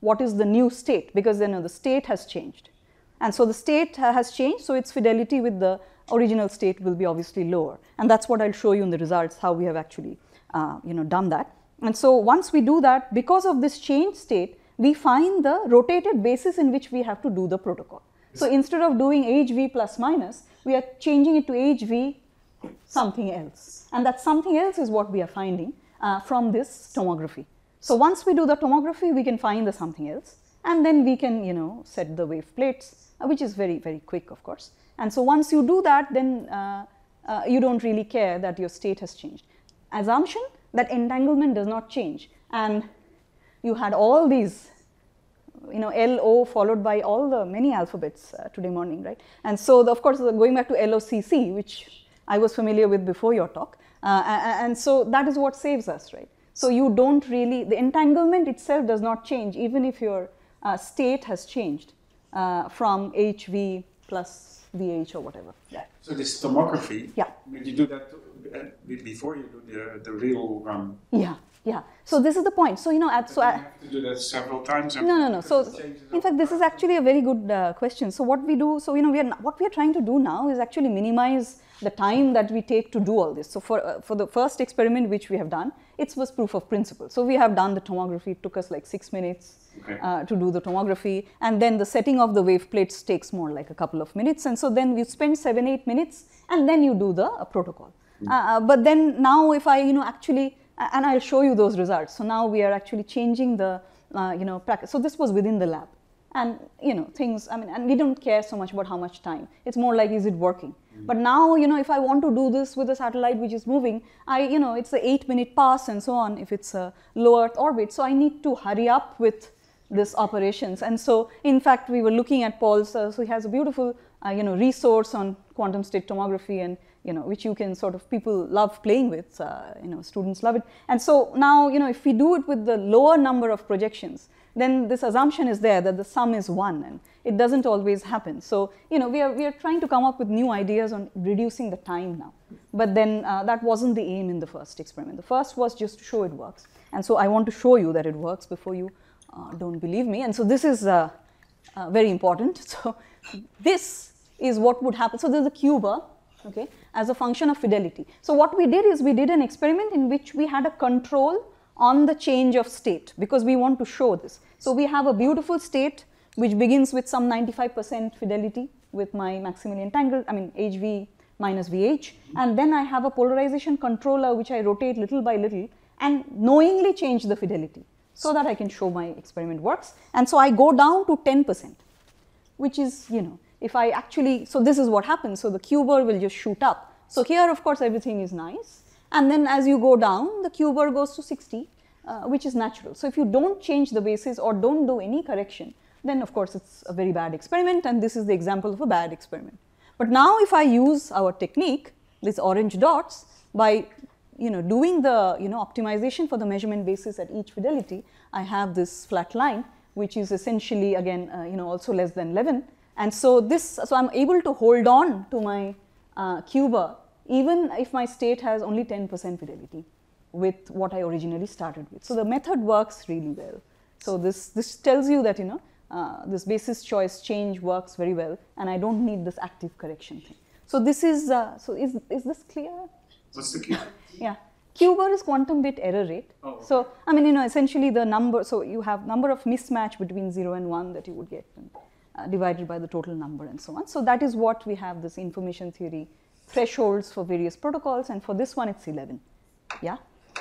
what is the new state, because the state has changed. And so the state has changed, so its fidelity with the original state will be obviously lower. And that's what I'll show you in the results, how we have actually done that. And so once we do that, because of this changed state, we find the rotated basis in which we have to do the protocol. So instead of doing hv plus minus, we are changing it to hv something else. And that something else is what we are finding from this tomography. So once we do the tomography, we can find the something else, and then we can set the wave plates, which is very, very quick, of course. And so once you do that, then you don't really care that your state has changed. Assumption that entanglement does not change, and you had all these LO followed by all the many alphabets today morning, right? And so of course going back to LOCC, which I was familiar with before your talk, and so that is what saves us, right? So you don't really, the entanglement itself does not change even if your state has changed from HV plus VH or whatever. Yeah. So this tomography, yeah, you do that before you do the real run. Yeah, yeah. So this is the point. So you have to do that several times. No. So in fact, this is actually a very good question. So what we do, so what we are trying to do now is actually minimize the time that we take to do all this. So for the first experiment which we have done, it was proof of principle. So we have done the tomography. It took us like 6 minutes to do the tomography, and then the setting of the wave plates takes more like a couple of minutes. And so then we spend 7-8 minutes, and then you do the protocol. But then now if I actually, and I'll show you those results. So now we are actually changing the practice. So this was within the lab, and things, and we don't care so much about how much time. It's more like, is it working? But now if I want to do this with a satellite which is moving, it's a 8-minute pass and so on if it's a low Earth orbit. So I need to hurry up with this operations. And so in fact we were looking at Paul's, so he has a beautiful resource on quantum state tomography, and which you can sort of, people love playing with, students love it. And so now, if we do it with the lower number of projections, then this assumption is there that the sum is 1, and it doesn't always happen. So, we are trying to come up with new ideas on reducing the time now. But then that wasn't the aim in the first experiment. The first was just to show it works. And so I want to show you that it works before you don't believe me. And so this is very important. So this is what would happen. So there's a QBER, okay, as a function of fidelity. So what we did is we did an experiment in which we had a control on the change of state, because we want to show this. So we have a beautiful state which begins with some 95% fidelity with my maximally entangled, HV minus VH, and then I have a polarization controller which I rotate little by little and knowingly change the fidelity so that I can show my experiment works. And so I go down to 10%, which is, if I actually, so this is what happens. So the QBER will just shoot up. So here, of course, everything is nice. And then as you go down, the QBER goes to 60, which is natural. So if you don't change the basis or don't do any correction, then of course it's a very bad experiment, and this is the example of a bad experiment. But now if I use our technique, these orange dots, by doing the optimization for the measurement basis at each fidelity, I have this flat line, which is essentially again also less than 11. And so so I'm able to hold on to my QBER even if my state has only 10% fidelity with what I originally started with. So the method works really well. So this tells you that this basis choice change works very well, and I don't need this active correction thing. So this is is this clear? What's the key? Yeah. QBER is quantum bit error rate. Oh, okay. So essentially the number, so you have number of mismatch between 0 and 1 that you would get, divided by the total number and so on. So that is what we have, this information theory thresholds for various protocols, and for this one it's 11. Yeah?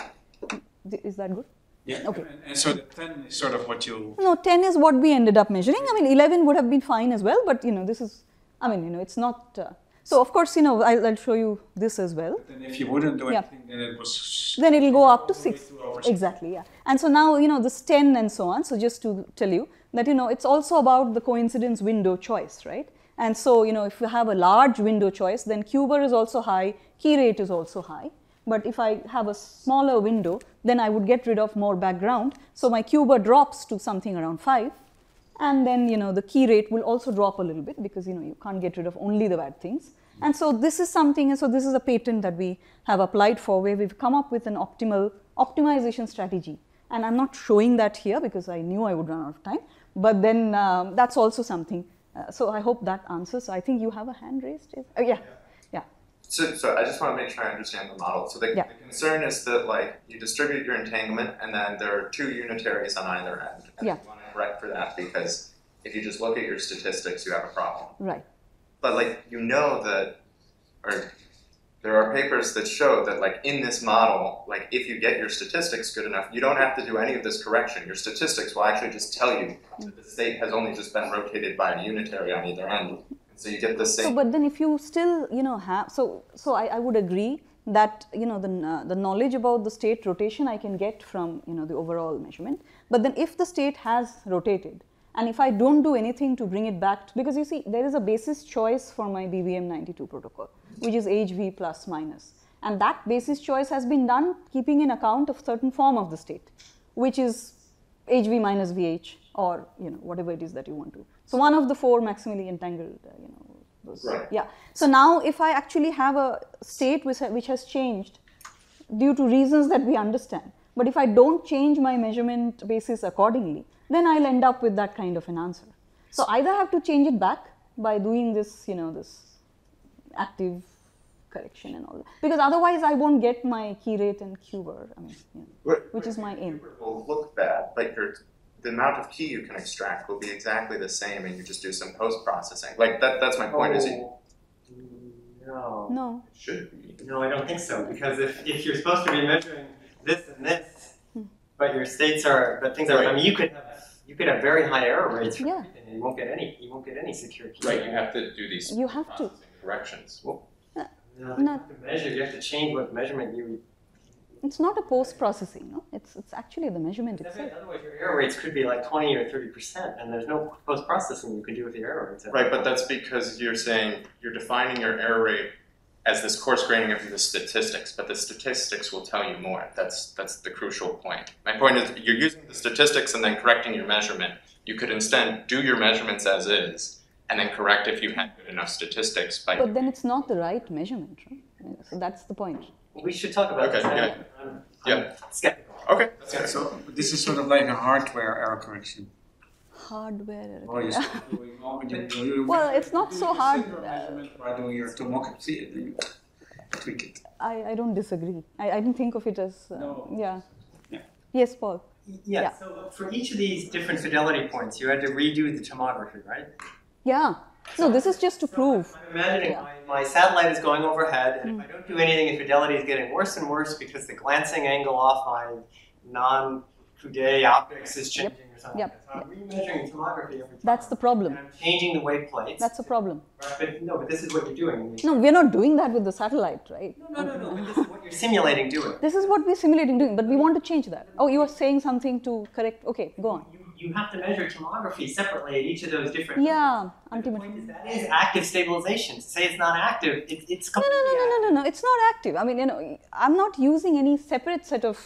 Is that good? Yeah. Okay. And so the 10 is sort of what you... No, 10 is what we ended up measuring. 11 would have been fine as well, but this is, it's not... so of course, I'll show you this as well. But then if you wouldn't do Yeah. anything, then it was... Then it will go up to all the way 6. over 6. Exactly, yeah. And so now, this 10 and so on. So just to tell you that, it's also about the coincidence window choice, right? And so, if you have a large window choice, then QBER is also high, key rate is also high. But if I have a smaller window, then I would get rid of more background. So my QBER drops to something around 5. And then, the key rate will also drop a little bit, because, you can't get rid of only the bad things. And so this is something, so this is a patent that we have applied for, where we've come up with an optimal optimization strategy and I'm not showing that here because I knew I would run out of time. But then that's also something. So I hope that answers. I think you have a hand raised. Yeah. So I just want to make sure I understand the model. So the concern is that like you distribute your entanglement and then there are two unitaries on either end. And you want to correct for that because if you just look at your statistics, you have a problem. Right. But like you know that, or there are papers that show that like in this model, like if you get your statistics good enough, you don't have to do any of this correction. Your statistics will actually just tell you that the state has only just been rotated by a unitary on either end. So you get the same. So, but then if you still, have, so I would agree that, the knowledge about the state rotation I can get from, the overall measurement. But then if the state has rotated, and if I don't do anything to bring it back, because you see, there is a basis choice for my BBM 92 protocol, which is HV plus minus. And that basis choice has been done keeping in account of certain form of the state, which is HV minus VH, or whatever it is that you want to. So one of the four maximally entangled, those. Right. Yeah. So now if I actually have a state which has changed due to reasons that we understand, but if I don't change my measurement basis accordingly, then I'll end up with that kind of an answer. So either I have to change it back by doing this, this active correction and all that, because otherwise I won't get my key rate and Q-bar, which is my aim. It will look bad, but the amount of key you can extract will be exactly the same, and you just do some post-processing. Like that's my point. Is it? No. It should be. No, I don't think so. Because if you're supposed to be measuring this and this, but your states but things are. Right. I mean, you could have very high error rates for Yeah. everything, and you won't get any secure key. Right. You have to do these. You have to. Corrections. Well, No, No. you have to measure. You have to change what measurement you. It's not a post-processing, no? It's actually the measurement itself. Otherwise, your error rates could be like 20 or 30%, and there's no post-processing you can do with the error rates. right, but that's because you're saying you're defining your error rate as this coarse graining of the statistics, but the statistics will tell you more. That's the crucial point. My point is you're using the statistics and then correcting your measurement. You could instead do your measurements as is and then correct if you had good enough statistics. But then it's not the right measurement, right? So that's the point. We should talk about Okay, this. yeah. I'm skeptical. Okay. Yeah, so this is sort of like a hardware error correction. Hardware. Or you Well, it's not so hard. By doing your tomography and then you tweak it. I don't disagree. I didn't think of it as. No. Yeah. Yeah. Yes, Paul. Yeah, so for each of these different fidelity points, you had to redo the tomography, right? Yeah. No, this is just to prove. I'm imagining Yeah. my satellite is going overhead, and if I don't do anything, the fidelity is getting worse and worse because the glancing angle off my non-Coudet optics is changing or something. Yep. So I'm remeasuring tomography every time. That's the problem. And I'm changing the wave plates. That's a problem. Right? But this is what you're doing. No, we're not doing that with the satellite, right? No. But this is what you're simulating doing. This is what we're simulating doing, but we want to change that. Oh, you are saying something to correct. Okay, go on. You have to measure tomography separately at each of those different. Yeah, The point ultimately. is that is active stabilization. To say it's not active, it's completely No. It's not active. I mean, I'm not using any separate set of,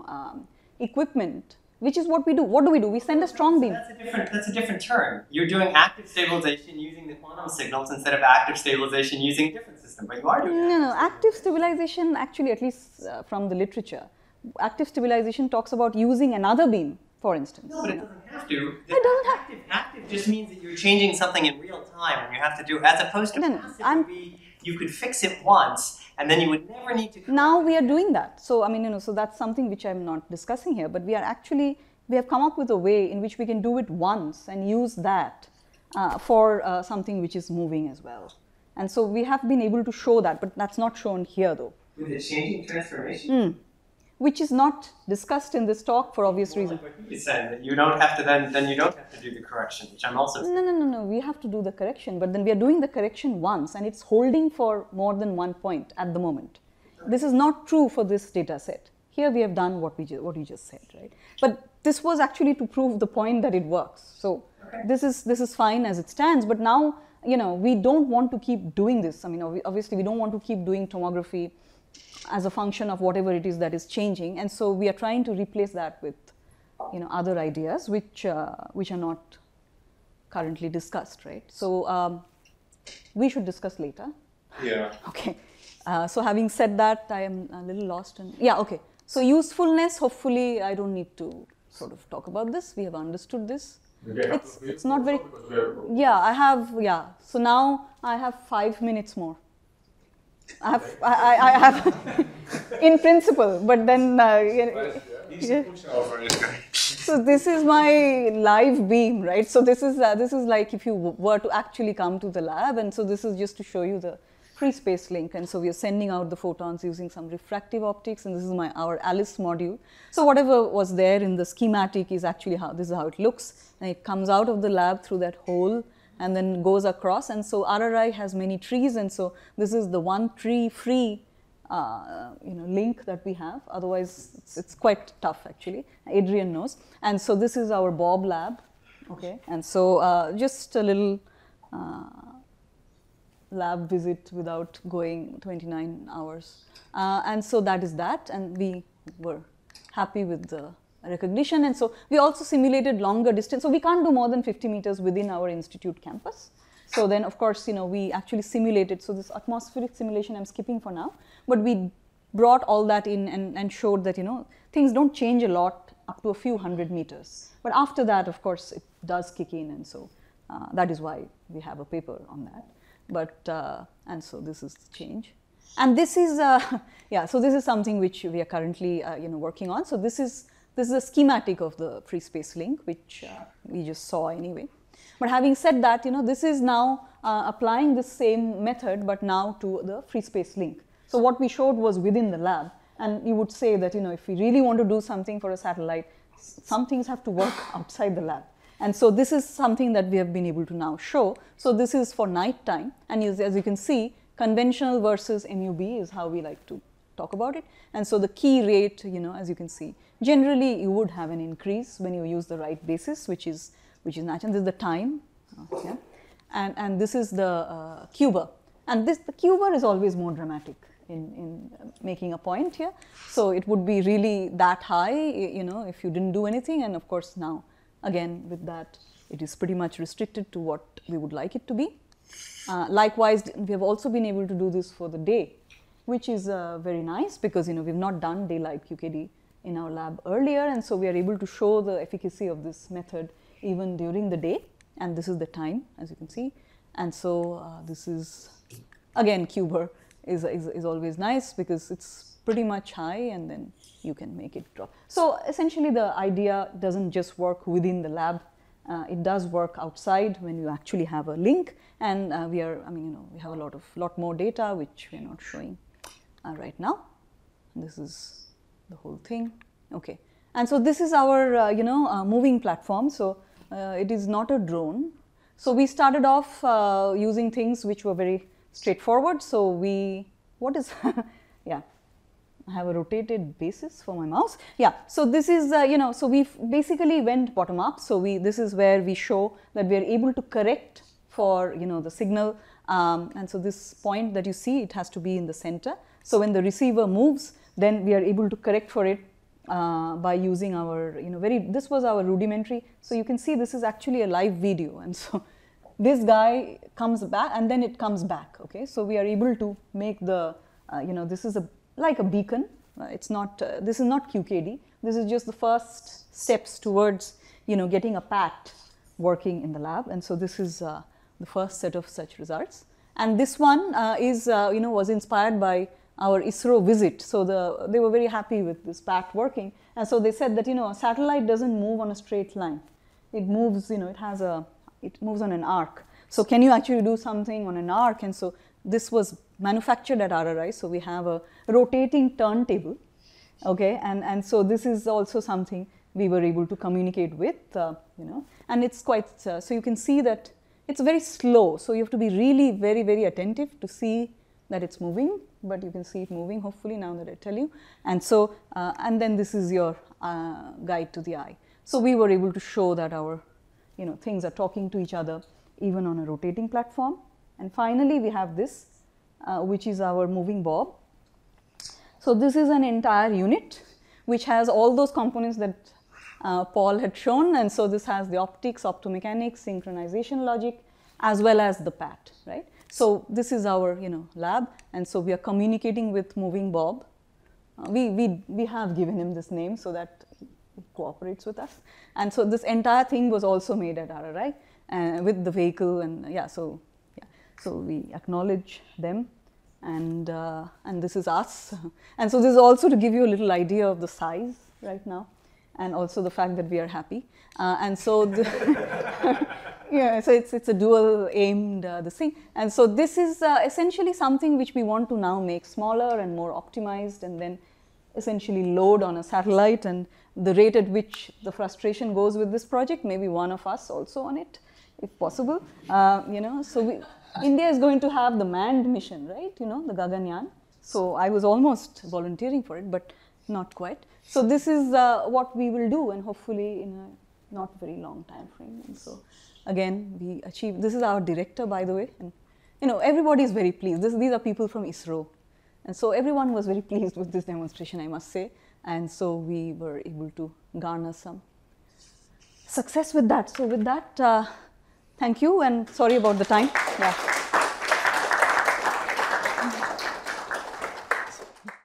equipment, which is what we do. What do? We send a strong beam. That's a different term. You're doing active stabilization using the quantum signals instead of active stabilization using a different system. But you are doing No. Active stabilization, actually, at least from the literature, active stabilization talks about using another beam, for instance. No, but it doesn't have to. It doesn't have Active just means that you're changing something in real time, and you have to do, as opposed to No, passive I'm- would be, you could fix it once, and then you would never need to. Now we are doing that. So, I mean, so that's something which I'm not discussing here, but we have come up with a way in which we can do it once and use that for something which is moving as well. And so we have been able to show that, but that's not shown here though. With the changing transformation. Which is not discussed in this talk for obvious reasons. Like what you said, that you don't have to then you don't have to do the correction, which I'm also saying. No. We have to do the correction, but then we are doing the correction once and it's holding for more than one point at the moment. This is not true for this data set. Here we have done what you just said, right? But this was actually to prove the point that it works. So this is fine as it stands, but now, we don't want to keep doing this. I mean, obviously we don't want to keep doing tomography as a function of whatever it is that is changing, and so we are trying to replace that with other ideas which are not currently discussed, right? So we should discuss later. Yeah. Okay. So having said that, I am a little lost. Okay. So usefulness, hopefully, I don't need to sort of talk about this. We have understood this. It's not very. Yeah, I have. Yeah. So now I have 5 minutes more. I have in principle, but then so this is my live beam, right? So this is like if you were to actually come to the lab, and so this is just to show you the free space link, and so we are sending out the photons using some refractive optics, and this is our ALICE module. So whatever was there in the schematic is actually this is how it looks, and it comes out of the lab through that hole and then goes across. And so RRI has many trees, and so this is the one tree free link that we have. Otherwise, it's quite tough actually. Adrian knows. And so this is our Bob lab, okay. And so just a little lab visit without going 29 hours. And so that is that, and we were happy with the recognition. And so we also simulated longer distance. So we can't do more than 50 meters within our institute campus. So then, of course, we actually simulated. So this atmospheric simulation I'm skipping for now, but we brought all that in and showed that, things don't change a lot up to a few hundred meters. But after that, of course, it does kick in, and so that is why we have a paper on that. But and so this is the change, and this is so this is something which we are currently working on. So this is a schematic of the free space link, which we just saw anyway. But having said that, this is now applying the same method, but now to the free space link. So what we showed was within the lab, and you would say that if we really want to do something for a satellite, some things have to work outside the lab. And so this is something that we have been able to now show. So this is for night time, and as you can see, conventional versus MUB is how we like to talk about it. And so the key rate, as you can see, generally you would have an increase when you use the right basis, which is natural. This is the time, and this is the Cuba, and the Cuba is always more dramatic in making a point here. So it would be really that high, if you didn't do anything, and of course now. Again, with that, it is pretty much restricted to what we would like it to be. Likewise, we have also been able to do this for the day, which is very nice because we've not done daylight QKD in our lab earlier, and so we are able to show the efficacy of this method even during the day. And this is the time, as you can see. And so this is again Cuba is always nice because it's pretty much high, and then you can make it drop. So essentially the idea doesn't just work within the lab, it does work outside when you actually have a link, and we have a lot more data which we are not showing right now. This is the whole thing, okay. And so this is our moving platform. So it is not a drone. So we started off using things which were very straightforward. So yeah. I have a rotated basis for my mouse. Yeah, so this is, so we basically went bottom up. So this is where we show that we are able to correct for, the signal. And so this point that you see, it has to be in the center. So when the receiver moves, then we are able to correct for it by using our, this was our rudimentary. So you can see this is actually a live video. And so this guy comes back and then it comes back, okay. So we are able to make the, this is like a beacon. It's not, this is not QKD. This is just the first steps towards, getting a PAT working in the lab. And so this is the first set of such results. And this one is, was inspired by our ISRO visit. So they were very happy with this PAT working. And so they said that, a satellite doesn't move on a straight line. It moves, it moves on an arc. So can you actually do something on an arc? And so this was manufactured at RRI, so we have a rotating turntable, okay, and so this is also something we were able to communicate with, and it's quite, so you can see that it's very slow, so you have to be really very, very attentive to see that it's moving, but you can see it moving hopefully now that I tell you, and so, and then this is your guide to the eye. So we were able to show that our, things are talking to each other even on a rotating platform. And finally, we have this, which is our moving bob. So this is an entire unit which has all those components that Paul had shown, and so this has the optics, optomechanics, synchronization logic, as well as the PAT, right? So this is our, lab, and so we are communicating with moving bob we have given him this name so that he cooperates with us. And so this entire thing was also made at RRI with the vehicle, and so we acknowledge them, and this is us. And so this is also to give you a little idea of the size right now, and also the fact that we are happy. And so so it's a dual aimed this thing. And so this is essentially something which we want to now make smaller and more optimized, and then essentially load on a satellite. And the rate at which the frustration goes with this project, maybe one of us also on it, if possible. So India is going to have the manned mission, right? The Gaganyaan. So I was almost volunteering for it, but not quite. So this is what we will do, and hopefully in a not very long time frame. And so again, we achieved. This is our director, by the way, and everybody is very pleased. These are people from ISRO, and so everyone was very pleased with this demonstration, I must say. And so we were able to garner some success with that. So with that, thank you, and sorry about the time. Yeah.